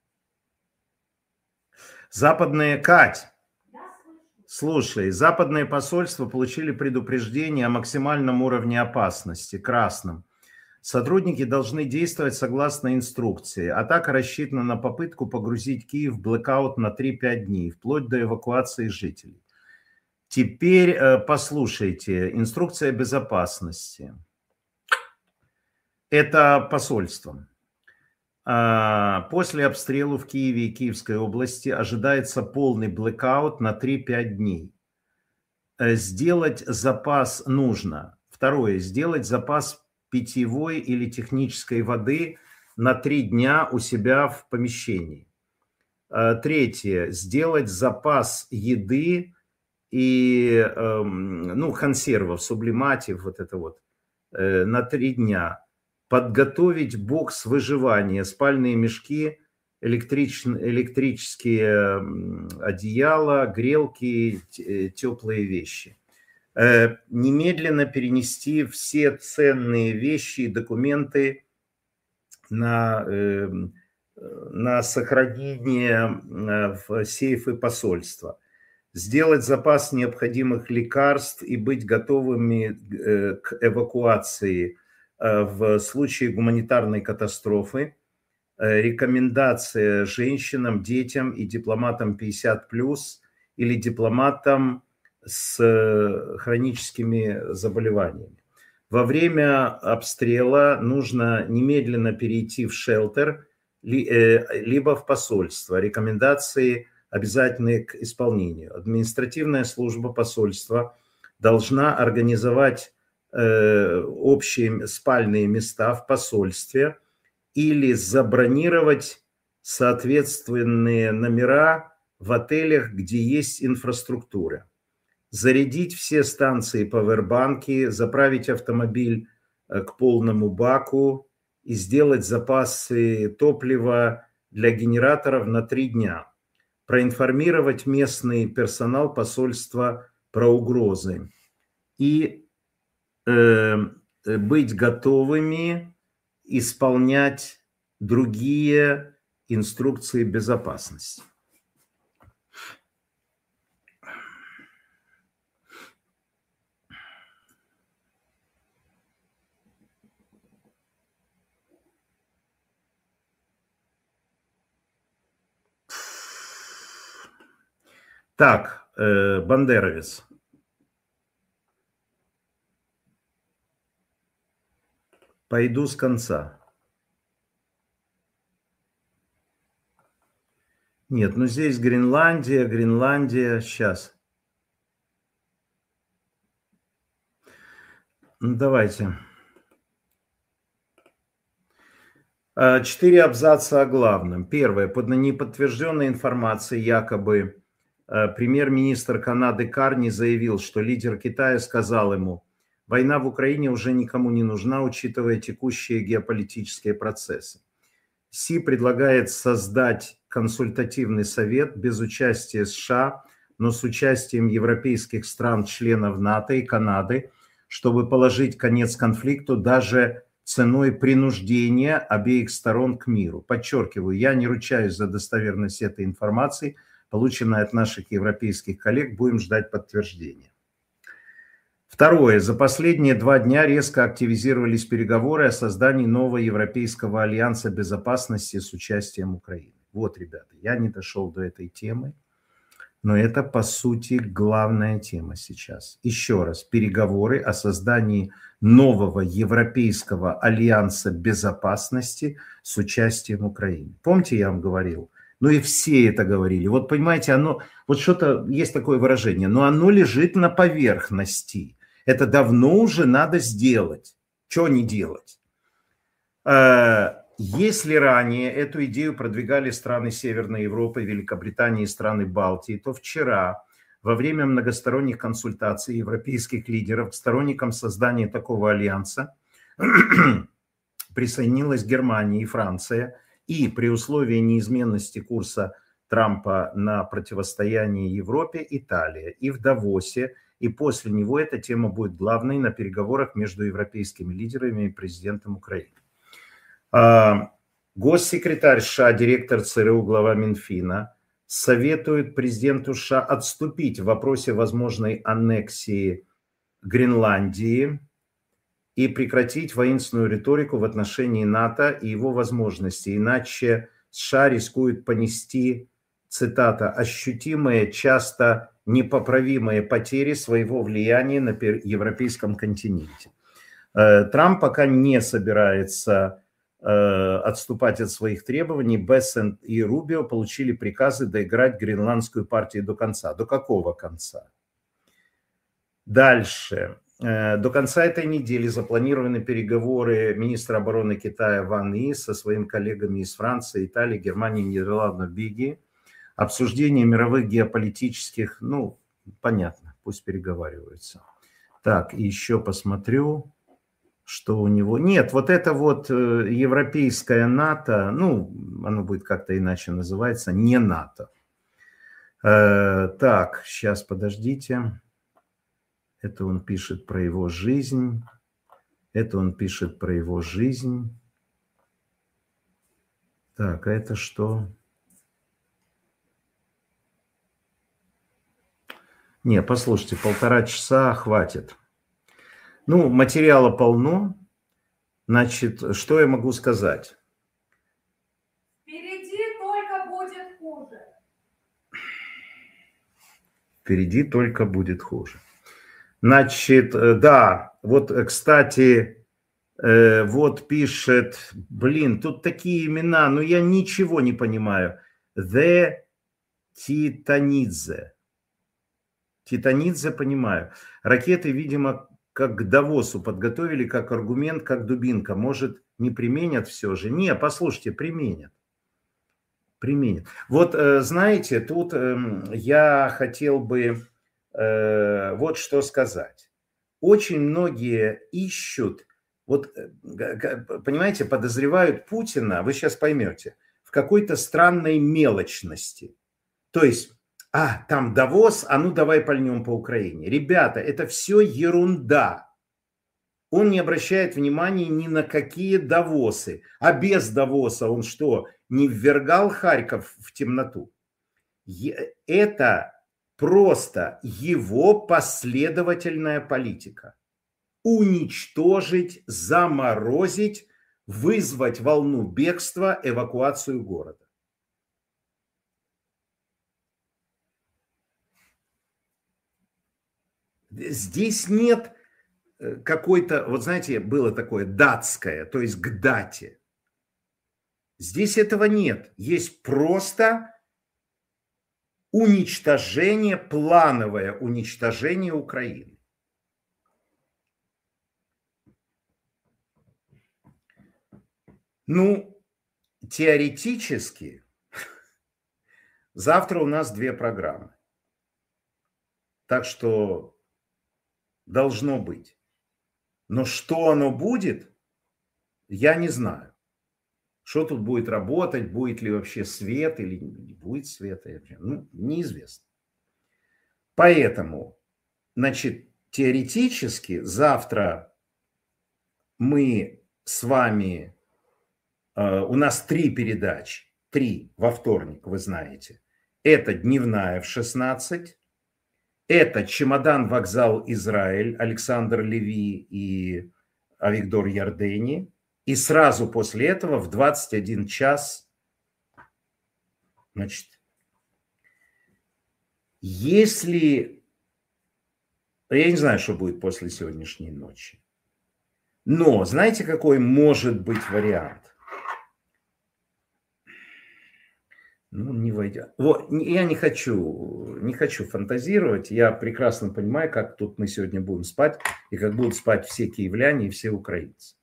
Западные, Кать, слушай, западные посольства получили предупреждение о максимальном уровне опасности, красном. Сотрудники должны действовать согласно инструкции. Атака рассчитана на попытку погрузить Киев в блэкаут на три-пять дней, вплоть до эвакуации жителей. Теперь э, послушайте, инструкция безопасности. Это посольство. После обстрела в Киеве и Киевской области ожидается полный блэкаут на три-пять дней. Сделать запас нужно. Второе. Сделать запас питьевой или технической воды на три дня у себя в помещении. Третье. Сделать запас еды и ну, консервов, сублиматив, вот это вот, на три дня. Подготовить бокс выживания, спальные мешки, электрич... электрические одеяла, грелки, теплые вещи. Немедленно перенести все ценные вещи и документы на, на сохранение в сейфы посольства. Сделать запас необходимых лекарств и быть готовыми к эвакуации в случае гуманитарной катастрофы. Рекомендация женщинам, детям и дипломатам пятьдесят плюс или дипломатам с хроническими заболеваниями. Во время обстрела нужно немедленно перейти в шелтер, либо в посольство. Рекомендации обязательны к исполнению. Административная служба посольства должна организовать общие спальные места в посольстве или забронировать соответственные номера в отелях, где есть инфраструктура. Зарядить все станции павербанки, заправить автомобиль к полному баку и сделать запасы топлива для генераторов на три дня. Проинформировать местный персонал посольства про угрозы. и э, быть готовыми исполнять другие инструкции безопасности. Так, э, Бандеровец. Пойду с конца. Нет, ну здесь Гренландия, Гренландия, сейчас. Ну, давайте. Четыре абзаца о главном. Первое. Под неподтвержденной информацией якобы премьер-министр Канады Карни заявил, что лидер Китая сказал ему: война в Украине уже никому не нужна, учитывая текущие геополитические процессы. Си предлагает создать консультативный совет без участия США, но с участием европейских стран, членов НАТО и Канады, чтобы положить конец конфликту даже ценой принуждения обеих сторон к миру. Подчеркиваю, я не ручаюсь за достоверность этой информации, полученной от наших европейских коллег, будем ждать подтверждения. Второе. За последние два дня резко активизировались переговоры о создании нового Европейского альянса безопасности с участием Украины. Вот, ребята, я не дошел до этой темы, но это, по сути, главная тема сейчас. Еще раз, переговоры о создании нового Европейского альянса безопасности с участием Украины. Помните, я вам говорил? Ну и все это говорили. Вот понимаете, оно, вот что-то, есть такое выражение, но оно лежит на поверхности. Это давно уже надо сделать. Что не делать? Если ранее эту идею продвигали страны Северной Европы, Великобритании и страны Балтии, то вчера, во время многосторонних консультаций европейских лидеров к сторонникам создания такого альянса присоединилась Германия и Франция, и при условии неизменности курса Трампа на противостояние Европе Италия. И в Давосе, и после него эта тема будет главной на переговорах между европейскими лидерами и президентом Украины. Госсекретарь США, директор ЦРУ, глава Минфина советует президенту США отступить в вопросе возможной аннексии Гренландии и прекратить воинственную риторику в отношении НАТО и его возможностей. Иначе США рискуют понести, цитата, ощутимые, часто непоправимые потери своего влияния на европейском континенте. Трамп пока не собирается отступать от своих требований. Бессент и Рубио получили приказы доиграть гренландскую партию до конца. До какого конца? Дальше. До конца этой недели запланированы переговоры министра обороны Китая Ван И со своими коллегами из Франции, Италии, Германии, Нидерландов, Бельгии. Обсуждение мировых геополитических, ну, понятно, пусть переговариваются. Так, еще посмотрю, что у него... Нет, вот это вот европейское НАТО, ну, оно будет как-то иначе называется, не НАТО. Э, так, сейчас, подождите. Это он пишет про его жизнь. Это он пишет про его жизнь. Так, а это что? Не, послушайте, полтора часа хватит. Ну, материала полно. Значит, что я могу сказать? Впереди только будет хуже. Впереди только будет хуже. Значит, да, вот, кстати, вот пишет, блин, тут такие имена, но я ничего не понимаю. The Титанидзе. Титанидзе, понимаю. Ракеты, видимо, как к Давосу подготовили, как аргумент, как дубинка. Может, не применят все же? Не, послушайте, применят. Применят. Вот, знаете, тут я хотел бы вот что сказать. Очень многие ищут, вот, понимаете, подозревают Путина, вы сейчас поймете, в какой-то странной мелочности. То есть А, там Давос, а ну давай пальнем по Украине. Ребята, это все ерунда. Он не обращает внимания ни на какие Давосы. А без Давоса он что, не ввергал Харьков в темноту? Это просто его последовательная политика. Уничтожить, заморозить, вызвать волну бегства, эвакуацию города. Здесь нет какой-то, вот знаете, было такое датское, то есть к дате. Здесь этого нет. Есть просто уничтожение, плановое уничтожение Украины. Ну, теоретически, завтра у нас две программы. Так что должно быть. Но что оно будет, я не знаю. Что тут будет работать, будет ли вообще свет или не будет света, ну, неизвестно. Поэтому, значит, теоретически завтра мы с вами, э, у нас три передачи, три во вторник, вы знаете. Это дневная в шестнадцать, это «Чемодан, вокзал, Израиль», Александр Леви и Авигдор Ярдени. И сразу после этого в двадцать один час, значит, если, я не знаю, что будет после сегодняшней ночи, но знаете, какой может быть вариант? Ну, не войдя. Вот, я не хочу, не хочу фантазировать. Я прекрасно понимаю, как тут мы сегодня будем спать, и как будут спать все киевляне и все украинцы.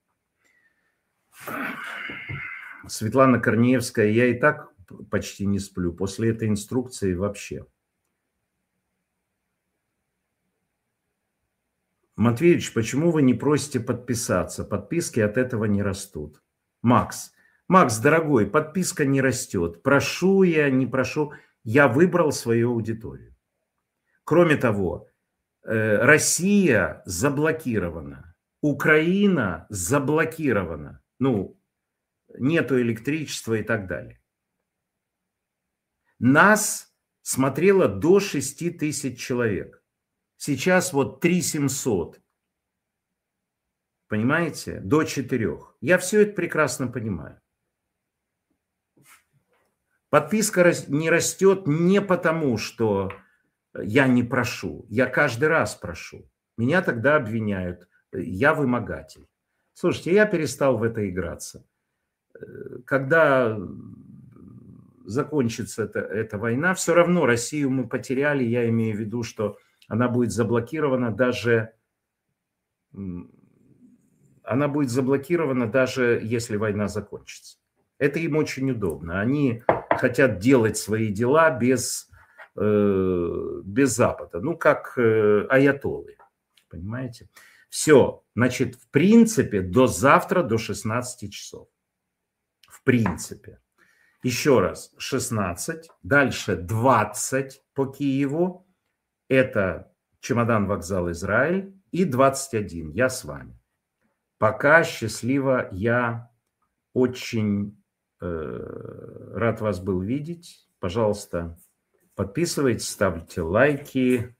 Светлана Корнеевская, я и так почти не сплю. После этой инструкции вообще. Матвеевич, почему вы не просите подписаться? Подписки от этого не растут. Макс. Макс, дорогой, подписка не растет. Прошу я, не прошу. Я выбрал свою аудиторию. Кроме того, Россия заблокирована. Украина заблокирована. Ну, нету электричества и так далее. Нас смотрело до шести тысяч человек. Сейчас вот три тысячи семьсот. Понимаете? До четырёх. Я все это прекрасно понимаю. Подписка не растет не потому, что я не прошу. Я каждый раз прошу. Меня тогда обвиняют. Я вымогатель. Слушайте, я перестал в это играться. Когда закончится эта, эта война, все равно Россию мы потеряли. Я имею в виду, что она будет заблокирована даже... Она будет заблокирована даже если война закончится. Это им очень удобно. Они хотят делать свои дела без, э, без Запада. Ну, как э, аятоллы. Понимаете? Все. Значит, в принципе, до завтра, до шестнадцати часов. В принципе. Еще раз. шестнадцать. Дальше двадцать по Киеву. Это «Чемодан, вокзал, Израиль». И двадцать один. Я с вами. Пока счастливо. Я очень э, рад вас был видеть. Пожалуйста, подписывайтесь, ставьте лайки.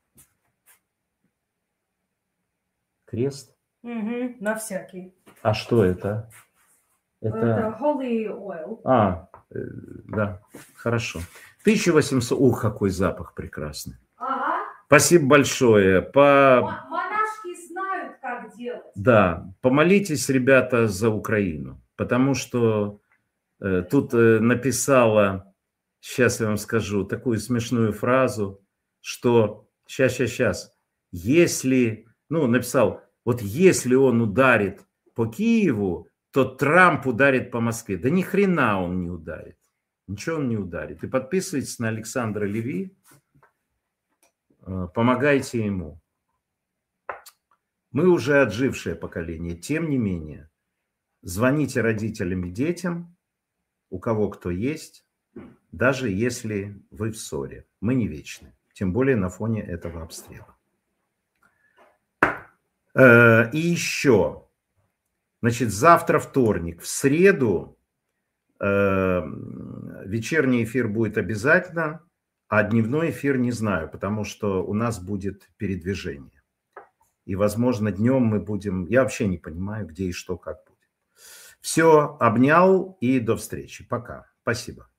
Крест? Угу, на всякий. А что это? Это, это holy oil. А, э, да, хорошо. тысяча восемьсот. Ух, какой запах прекрасный. Ага. Спасибо большое. По... Монашки знают, как делать. Да, помолитесь, ребята, за Украину. Потому что э, тут э, написала, сейчас я вам скажу, такую смешную фразу, что сейчас, сейчас, сейчас, если, ну, написал, вот если он ударит по Киеву, то Трамп ударит по Москве. Да ни хрена он не ударит. Ничего он не ударит. И подписывайтесь на Александра Леви. Помогайте ему. Мы уже отжившее поколение. Тем не менее, звоните родителям и детям, у кого кто есть, даже если вы вы в ссоре. Мы не вечны, тем более на фоне этого обстрела. И еще, значит, завтра вторник, в среду вечерний эфир будет обязательно, а дневной эфир не знаю, потому что у нас будет передвижение. И, возможно, днем мы будем... Я вообще не понимаю, где и что, как будет. Все, обнял и до встречи. Пока. Спасибо.